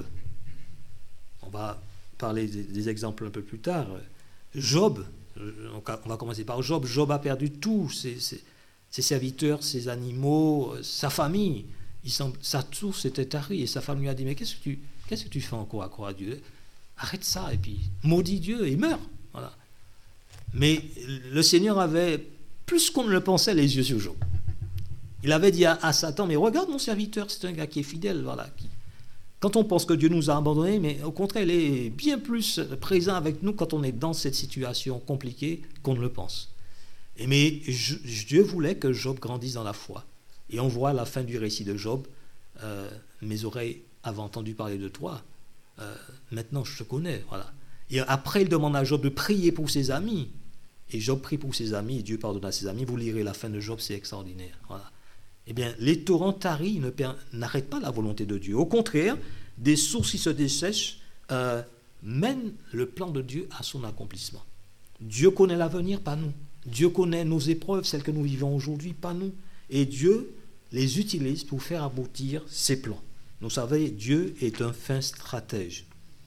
On va parler des exemples un peu plus tard. Job, on va commencer par Job. Job a perdu tout, ses serviteurs, ses animaux, sa famille. Sa source était tarie et sa femme lui a dit, mais qu'est-ce que tu fais encore à croire à Dieu? Arrête ça et puis maudis Dieu et meurs. Voilà. Mais le Seigneur avait, plus qu'on ne le pensait, les yeux sur Job. Il avait dit à Satan, mais regarde mon serviteur, c'est un gars qui est fidèle. Voilà, quand on pense que Dieu nous a abandonnés, mais au contraire, il est bien plus présent avec nous quand on est dans cette situation compliquée qu'on ne le pense. Mais Dieu voulait que Job grandisse dans la foi. Et on voit à la fin du récit de Job, mes oreilles avaient entendu parler de toi, maintenant je te connais. Voilà. Et après, il demande à Job de prier pour ses amis. Et Job prie pour ses amis, et Dieu pardonne à ses amis. Vous lirez la fin de Job, c'est extraordinaire. Voilà. Eh bien, les torrents taris n'arrêtent pas la volonté de Dieu. Au contraire, des sources qui se dessèchent mènent le plan de Dieu à son accomplissement. Dieu connaît l'avenir, pas nous. Dieu connaît nos épreuves, celles que nous vivons aujourd'hui, pas nous. Et Dieu les utilise pour faire aboutir ses plans. Vous savez, Dieu est un fin stratège.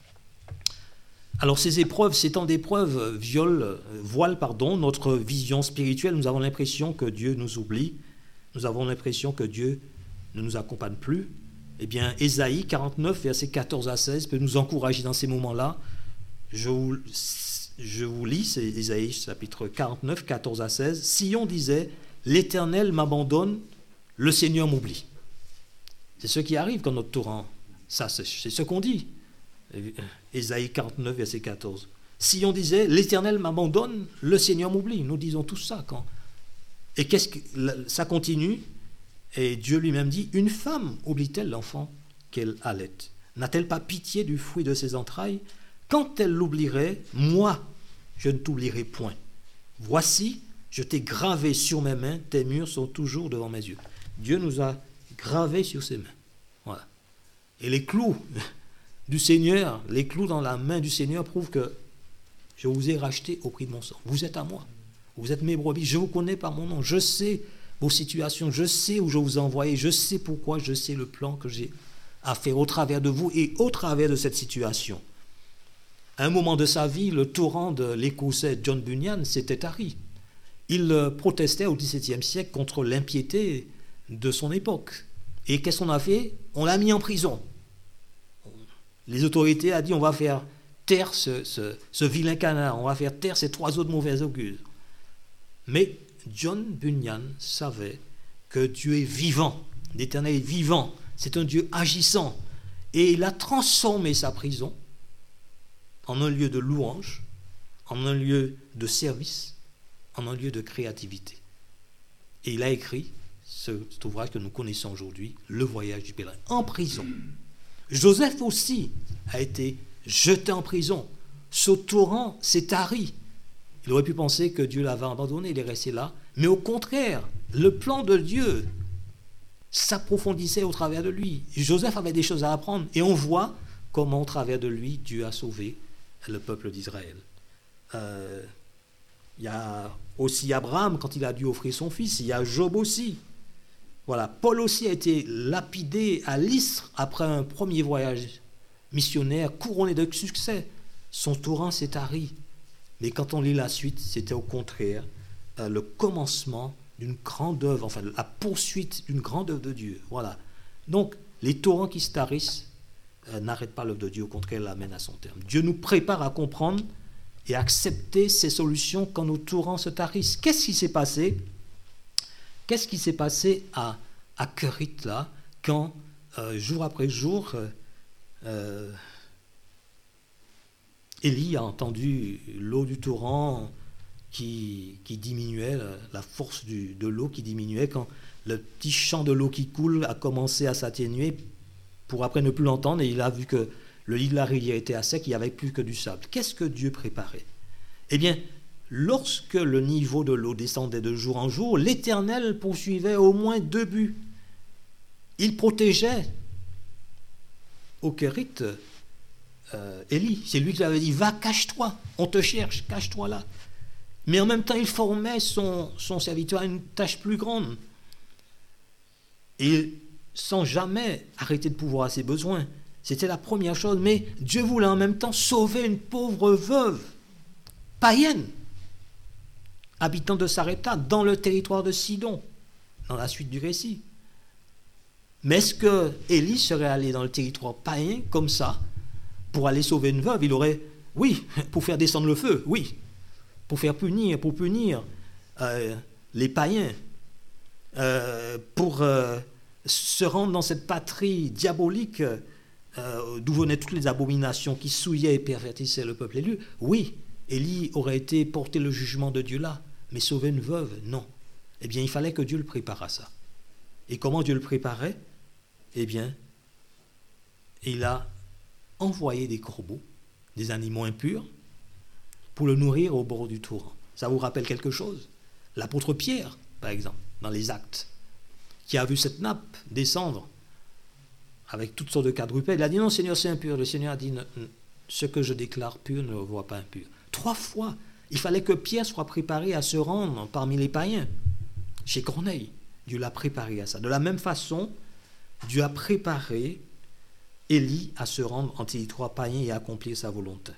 Alors ces épreuves, ces temps d'épreuves voilent notre vision spirituelle. Nous avons l'impression que Dieu nous oublie. nous avons l'impression que Dieu ne nous accompagne plus, eh bien, Ésaïe 49, versets 14 à 16 peut nous encourager dans ces moments-là. Je vous lis, c'est Ésaïe chapitre 49, 14 à 16. Sion disait, l'Éternel m'abandonne, le Seigneur m'oublie. C'est ce qui arrive quand notre torrent, ça c'est ce qu'on dit. Ésaïe 49, verset 14. Sion disait, l'Éternel m'abandonne, le Seigneur m'oublie. Nous disons tout ça quand. Et ça continue, et Dieu lui-même dit, une femme oublie-t-elle l'enfant qu'elle allait? N'a-t-elle pas pitié du fruit de ses entrailles? Quand elle l'oublierait, moi, je ne t'oublierai point. Voici, je t'ai gravé sur mes mains, tes murs sont toujours devant mes yeux. Dieu nous a gravés sur ses mains. Voilà. Et les clous du Seigneur, les clous dans la main du Seigneur prouvent que je vous ai racheté au prix de mon sang. Vous êtes à moi. Vous êtes mes brebis. Je vous connais par mon nom. Je sais vos situations. Je sais où je vous ai envoyé. Je sais pourquoi. Je sais le plan que j'ai à faire au travers de vous et au travers de cette situation. À un moment de sa vie, le torrent de l'Écossais John Bunyan s'était tari. Il protestait au XVIIe siècle contre l'impiété de son époque. Et qu'est-ce qu'on a fait? On l'a mis en prison. Les autorités ont dit on va faire taire ce vilain canard, on va faire taire ces trois autres mauvais augures. Mais John Bunyan savait que Dieu est vivant, l'Éternel est vivant, c'est un Dieu agissant. Et il a transformé sa prison en un lieu de louange, en un lieu de service, en un lieu de créativité. Et il a écrit cet ouvrage que nous connaissons aujourd'hui, Le Voyage du pèlerin, en prison. Joseph aussi a été jeté en prison. Ce torrent s'est tari. Il aurait pu penser que Dieu l'avait abandonné, il est resté là. Mais au contraire, le plan de Dieu s'approfondissait au travers de lui. Joseph avait des choses à apprendre. Et on voit comment, au travers de lui, Dieu a sauvé le peuple d'Israël. Il y a aussi Abraham, quand il a dû offrir son fils. Il y a Job aussi. Voilà, Paul aussi a été lapidé à l'Istre après un premier voyage missionnaire couronné de succès. Son torrent s'est tari. Mais quand on lit la suite, c'était au contraire le commencement d'une grande œuvre, enfin la poursuite d'une grande œuvre de Dieu. Voilà. Donc, les torrents qui se tarissent n'arrêtent pas l'œuvre de Dieu, au contraire, l'amènent à son terme. Dieu nous prépare à comprendre et à accepter ces solutions quand nos torrents se tarissent. Qu'est-ce qui s'est passé? Qu'est-ce qui s'est passé à Kerit, là, quand, jour après jour, Élie a entendu l'eau du torrent qui diminuait, la force de l'eau qui diminuait, quand le petit champ de l'eau qui coule a commencé à s'atténuer pour après ne plus l'entendre, et il a vu que le lit de la rivière était à sec, il n'y avait plus que du sable. Qu'est-ce que Dieu préparait? Eh bien, lorsque le niveau de l'eau descendait de jour en jour, l'Éternel poursuivait au moins deux buts. Il protégeait au Kérit Élie. C'est lui qui avait dit, va, cache-toi, on te cherche, cache-toi là. Mais en même temps, il formait son serviteur à une tâche plus grande. Et sans jamais arrêter de pouvoir à ses besoins. C'était la première chose. Mais Dieu voulait en même temps sauver une pauvre veuve païenne, habitant de Sarepta, dans le territoire de Sidon, dans la suite du récit. Mais est-ce que Élie serait allé dans le territoire païen, comme ça, pour aller sauver une veuve? Il aurait, oui, pour faire descendre le feu, oui, pour punir les païens, pour se rendre dans cette patrie diabolique d'où venaient toutes les abominations qui souillaient et pervertissaient le peuple élu. Oui, Élie aurait été porter le jugement de Dieu là, mais sauver une veuve, non. Eh bien, il fallait que Dieu le prépare à ça. Et comment Dieu le préparait? Eh bien, il a envoyé des corbeaux, des animaux impurs, pour le nourrir au bord du torrent. Ça vous rappelle quelque chose? L'apôtre Pierre, par exemple, dans les Actes, qui a vu cette nappe descendre avec toutes sortes de quadrupèdes. Il a dit non, Seigneur, c'est impur. Le Seigneur a dit ce que je déclare pur ne le voit pas impur. 3 fois, il fallait que Pierre soit préparé à se rendre parmi les païens, chez Corneille. Dieu l'a préparé à ça. De la même façon, Dieu a préparé Élie à se rendre en territoire païen et à accomplir sa volonté.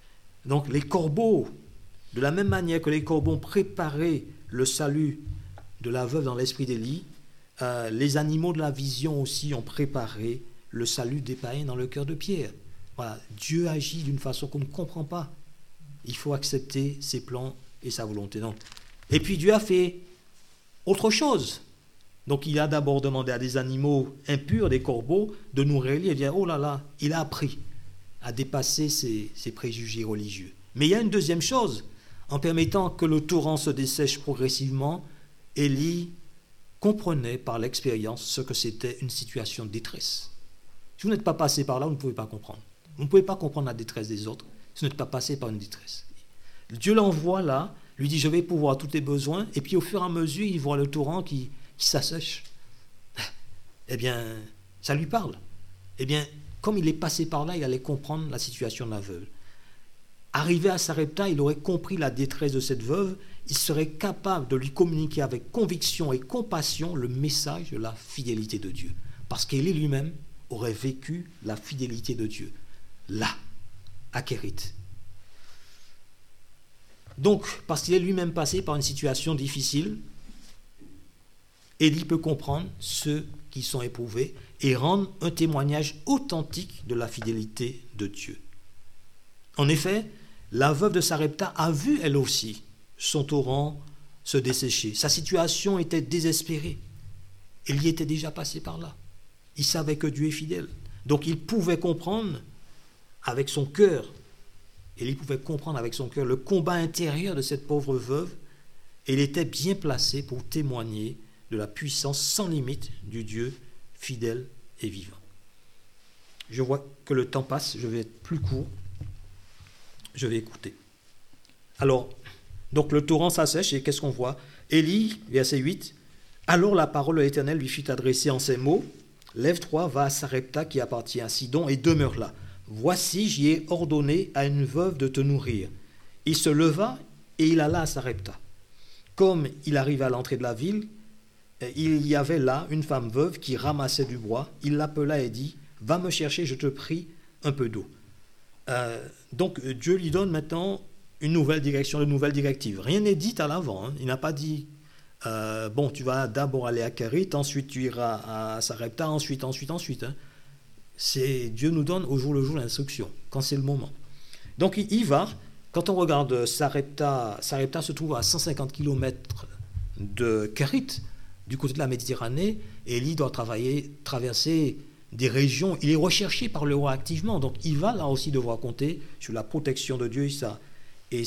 Donc les corbeaux, de la même manière que les corbeaux ont préparé le salut de la veuve dans l'esprit d'Élie, les animaux de la vision aussi ont préparé le salut des païens dans le cœur de Pierre. Voilà, Dieu agit d'une façon qu'on ne comprend pas. Il faut accepter ses plans et sa volonté. Donc, et puis Dieu a fait autre chose. Donc il a d'abord demandé à des animaux impurs, des corbeaux, de nourrir Élie. Et bien, oh là là, il a appris à dépasser ses préjugés religieux. Mais il y a une deuxième chose. En permettant que le torrent se dessèche progressivement, Élie comprenait par l'expérience ce que c'était une situation de détresse. Si vous n'êtes pas passé par là, vous ne pouvez pas comprendre. Vous ne pouvez pas comprendre la détresse des autres si vous n'êtes pas passé par une détresse. Dieu l'envoie là, lui dit je vais pourvoir tous tes besoins, et puis au fur et à mesure, il voit le torrent qui s'assèche. Eh bien, ça lui parle. Eh bien, comme il est passé par là, il allait comprendre la situation de la veuve. Arrivé à Sarepta, il aurait compris la détresse de cette veuve, il serait capable de lui communiquer avec conviction et compassion le message de la fidélité de Dieu. Parce qu'Élie lui-même aurait vécu la fidélité de Dieu, là, à Kérit. Donc, parce qu'il est lui-même passé par une situation difficile, Élie peut comprendre ceux qui sont éprouvés et rendre un témoignage authentique de la fidélité de Dieu. En effet, la veuve de Sarepta a vu elle aussi son torrent se dessécher. Sa situation était désespérée. Élie était déjà passé par là. Il savait que Dieu est fidèle. Donc il pouvait comprendre avec son cœur, Élie pouvait comprendre avec son cœur le combat intérieur de cette pauvre veuve, et il était bien placé pour témoigner de la puissance sans limite du Dieu fidèle et vivant. Je vois que le temps passe, je vais être plus court. Je vais écouter. Alors, donc le torrent s'assèche et qu'est-ce qu'on voit? Élie, verset 8, alors la parole de l'Éternel lui fut adressée en ces mots, lève-toi, va à Sarepta qui appartient à Sidon et demeure là. Voici, j'y ai ordonné à une veuve de te nourrir. Il se leva et il alla à Sarepta. Comme il arriva à l'entrée de la ville, il y avait là une femme veuve qui ramassait du bois. Il l'appela et dit, va me chercher, je te prie, un peu d'eau. Donc Dieu lui donne maintenant une nouvelle direction, une nouvelle directive. Rien n'est dit à l'avant. Hein. Il n'a pas dit, bon, tu vas d'abord aller à Kérit, ensuite tu iras à Sarepta, ensuite. Hein. Dieu nous donne au jour le jour l'instruction, quand c'est le moment. Donc il y va. Quand on regarde Sarepta se trouve à 150 km de Kérit, du côté de la Méditerranée, et Élie doit traverser des régions. Il est recherché par le roi activement, donc il va là aussi devoir compter sur la protection de Dieu et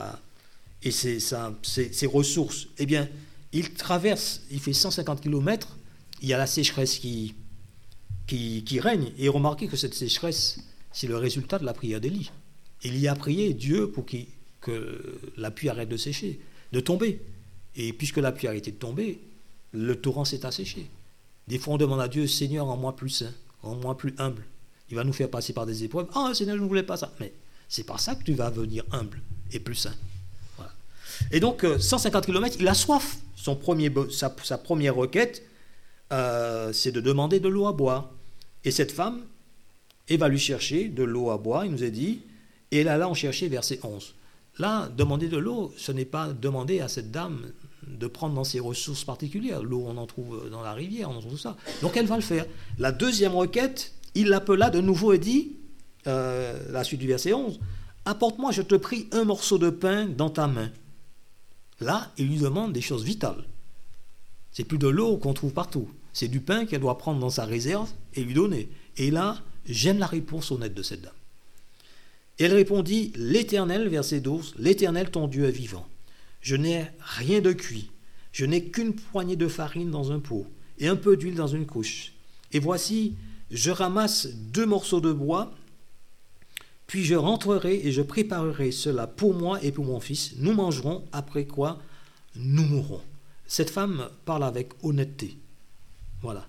ses ressources. Eh bien, il traverse, il fait 150 km, il y a la sécheresse qui règne, et remarquez que cette sécheresse, c'est le résultat de la prière d'Élie. Il y a prié Dieu pour que la pluie arrête de sécher, de tomber. Et puisque la pluie a arrêté de tomber, le torrent s'est asséché. Des fois, on demande à Dieu, Seigneur, rends-moi plus saint, rends-moi plus humble. Il va nous faire passer par des épreuves. Ah, Seigneur, je ne voulais pas ça. Mais c'est par ça que tu vas venir humble et plus saint. Voilà. Et donc, 150 km, il a soif. Sa première requête, c'est de demander de l'eau à boire. Et cette femme, elle va lui chercher de l'eau à boire, il nous est dit, et elle alla en chercher, verset 11. Là, demander de l'eau, ce n'est pas demander à cette dame de prendre dans ses ressources particulières. L'eau, on en trouve dans la rivière, on en trouve tout ça. Donc elle va le faire. La deuxième requête, il l'appela de nouveau et dit, la suite du verset 11, « Apporte-moi, je te prie, un morceau de pain dans ta main. » Là, il lui demande des choses vitales. C'est plus de l'eau qu'on trouve partout. C'est du pain qu'elle doit prendre dans sa réserve et lui donner. Et là, j'aime la réponse honnête de cette dame. Et elle répondit, « L'Éternel, verset 12, l'Éternel ton Dieu est vivant. Je n'ai rien de cuit, je n'ai qu'une poignée de farine dans un pot et un peu d'huile dans une couche. Et voici, je ramasse 2 morceaux de bois, puis je rentrerai et je préparerai cela pour moi et pour mon fils. Nous mangerons, après quoi nous mourrons. » Cette femme parle avec honnêteté. Voilà.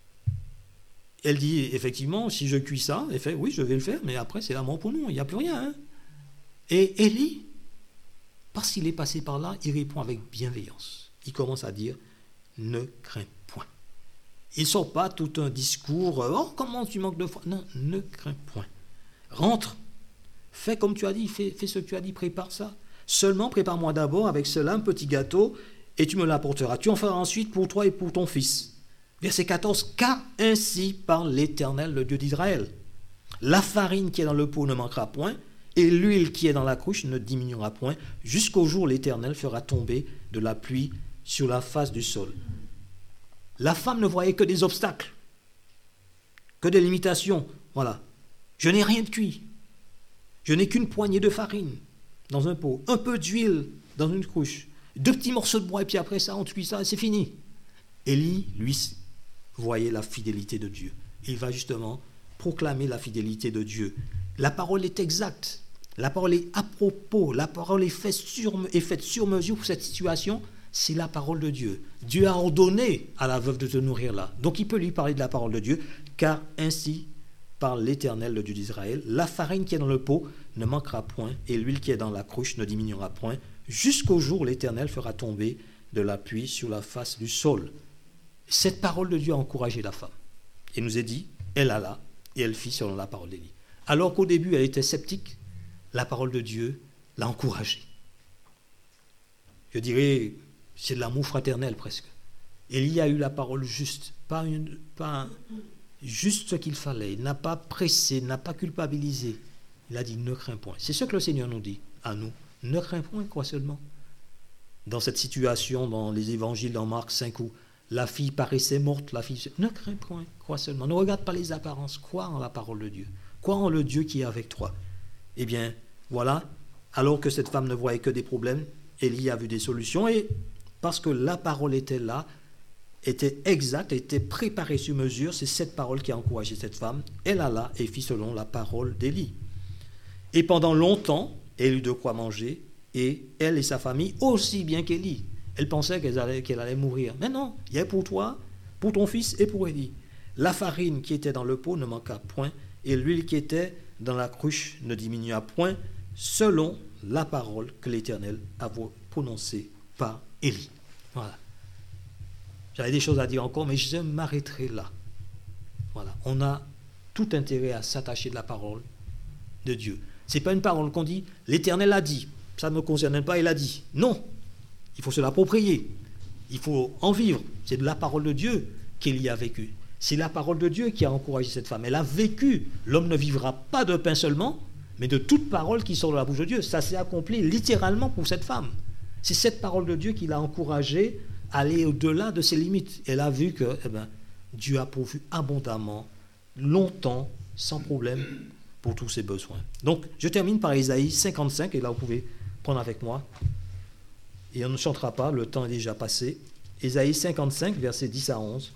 Elle dit, effectivement, si je cuis ça, elle fait, oui, je vais le faire, mais après, c'est la mort pour nous, il n'y a plus rien. Hein. Et Élie, parce qu'il est passé par là, il répond avec bienveillance. Il commence à dire, ne crains point. Il ne sort pas tout un discours, oh, comment tu manques de foi. Non, ne crains point. Rentre, fais comme tu as dit, fais ce que tu as dit, prépare ça. Seulement, prépare-moi d'abord avec cela un petit gâteau et tu me l'apporteras. Tu en feras ensuite pour toi et pour ton fils. Verset 14, car ainsi parle l'Éternel, le Dieu d'Israël. La farine qui est dans le pot ne manquera point, et l'huile qui est dans la cruche ne diminuera point, jusqu'au jour où l'Éternel fera tomber de la pluie sur la face du sol. La femme ne voyait que des obstacles, que des limitations. Voilà. Je n'ai rien de cuit. Je n'ai qu'une poignée de farine dans un pot, un peu d'huile dans une cruche, 2 petits morceaux de bois, et puis après ça, on cuit ça, et c'est fini. Élie, lui, voyait la fidélité de Dieu. Il va justement proclamer la fidélité de Dieu. La parole est exacte. La parole est à propos. La parole est faite sur mesure pour cette situation. C'est la parole de Dieu. Dieu a ordonné à la veuve de te nourrir là. Donc il peut lui parler de la parole de Dieu, car ainsi parle l'Éternel, le Dieu d'Israël. La farine qui est dans le pot ne manquera point, et l'huile qui est dans la cruche ne diminuera point, jusqu'au jour où l'Éternel fera tomber de la pluie sur la face du sol. Cette parole de Dieu a encouragé la femme. Il nous est dit, elle alla, et elle fit selon la parole d'Élie. Alors qu'au début, elle était sceptique, la parole de Dieu l'a encouragée. Je dirais, c'est de l'amour fraternel presque. Élie a eu la parole juste, juste ce qu'il fallait. Il n'a pas pressé, n'a pas culpabilisé. Il a dit, ne crains point. C'est ce que le Seigneur nous dit à nous. Ne crains point, crois seulement. Dans cette situation, dans les évangiles, dans Marc 5, où la fille paraissait morte, ne crains point, crois seulement. Ne regarde pas les apparences, crois en la parole de Dieu. Crois en le Dieu qui est avec toi. Eh bien, voilà, alors que cette femme ne voyait que des problèmes, Élie a vu des solutions, et parce que la parole était là, était exacte, était préparée sur mesure, c'est cette parole qui a encouragé cette femme. Elle alla et fit selon la parole d'Élie. Et pendant longtemps, elle eut de quoi manger, et elle et sa famille, aussi bien qu'Élie. Elle pensait qu'elle allait mourir. Mais non, il y a pour toi, pour ton fils et pour Élie. La farine qui était dans le pot ne manqua point, et l'huile qui était dans la cruche ne diminua point, selon la parole que l'Éternel a prononcée par Élie. Voilà. J'avais des choses à dire encore, mais je m'arrêterai là. Voilà. On a tout intérêt à s'attacher de la parole de Dieu. Ce n'est pas une parole qu'on dit, l'Éternel a dit, ça ne me concerne pas, il a dit. Non, il faut se l'approprier, il faut en vivre. C'est de la parole de Dieu qu'Élie a vécu. C'est la parole de Dieu qui a encouragé cette femme. Elle a vécu. L'homme ne vivra pas de pain seulement, mais de toute parole qui sort de la bouche de Dieu. Ça s'est accompli littéralement pour cette femme. C'est cette parole de Dieu qui l'a encouragée à aller au-delà de ses limites. Elle a vu que Dieu a pourvu abondamment, longtemps, sans problème, pour tous ses besoins. Donc, je termine par Ésaïe 55, et là, vous pouvez prendre avec moi. Et on ne chantera pas, le temps est déjà passé. Ésaïe 55, versets 10 à 11.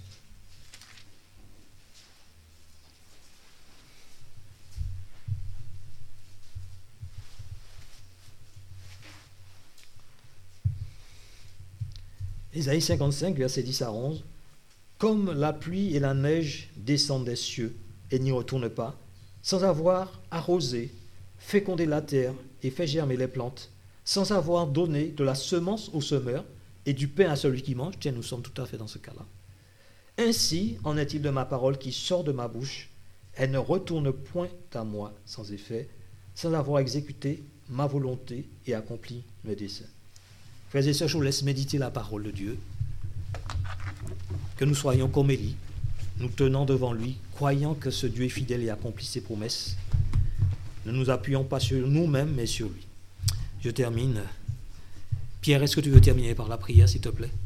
Ésaïe 55, versets 10 à 11. Comme la pluie et la neige descendent des cieux et n'y retournent pas, sans avoir arrosé, fécondé la terre et fait germer les plantes, sans avoir donné de la semence au semeur et du pain à celui qui mange. Tiens, nous sommes tout à fait dans ce cas-là. Ainsi en est-il de ma parole qui sort de ma bouche. Elle ne retourne point à moi sans effet, sans avoir exécuté ma volonté et accompli mes desseins. Frères et sœurs, je vous laisse méditer la parole de Dieu. Que nous soyons comme Élie, nous tenant devant lui, croyant que ce Dieu est fidèle et accomplit ses promesses. Ne nous appuyons pas sur nous-mêmes, mais sur lui. Je termine. Pierre, est-ce que tu veux terminer par la prière, s'il te plaît?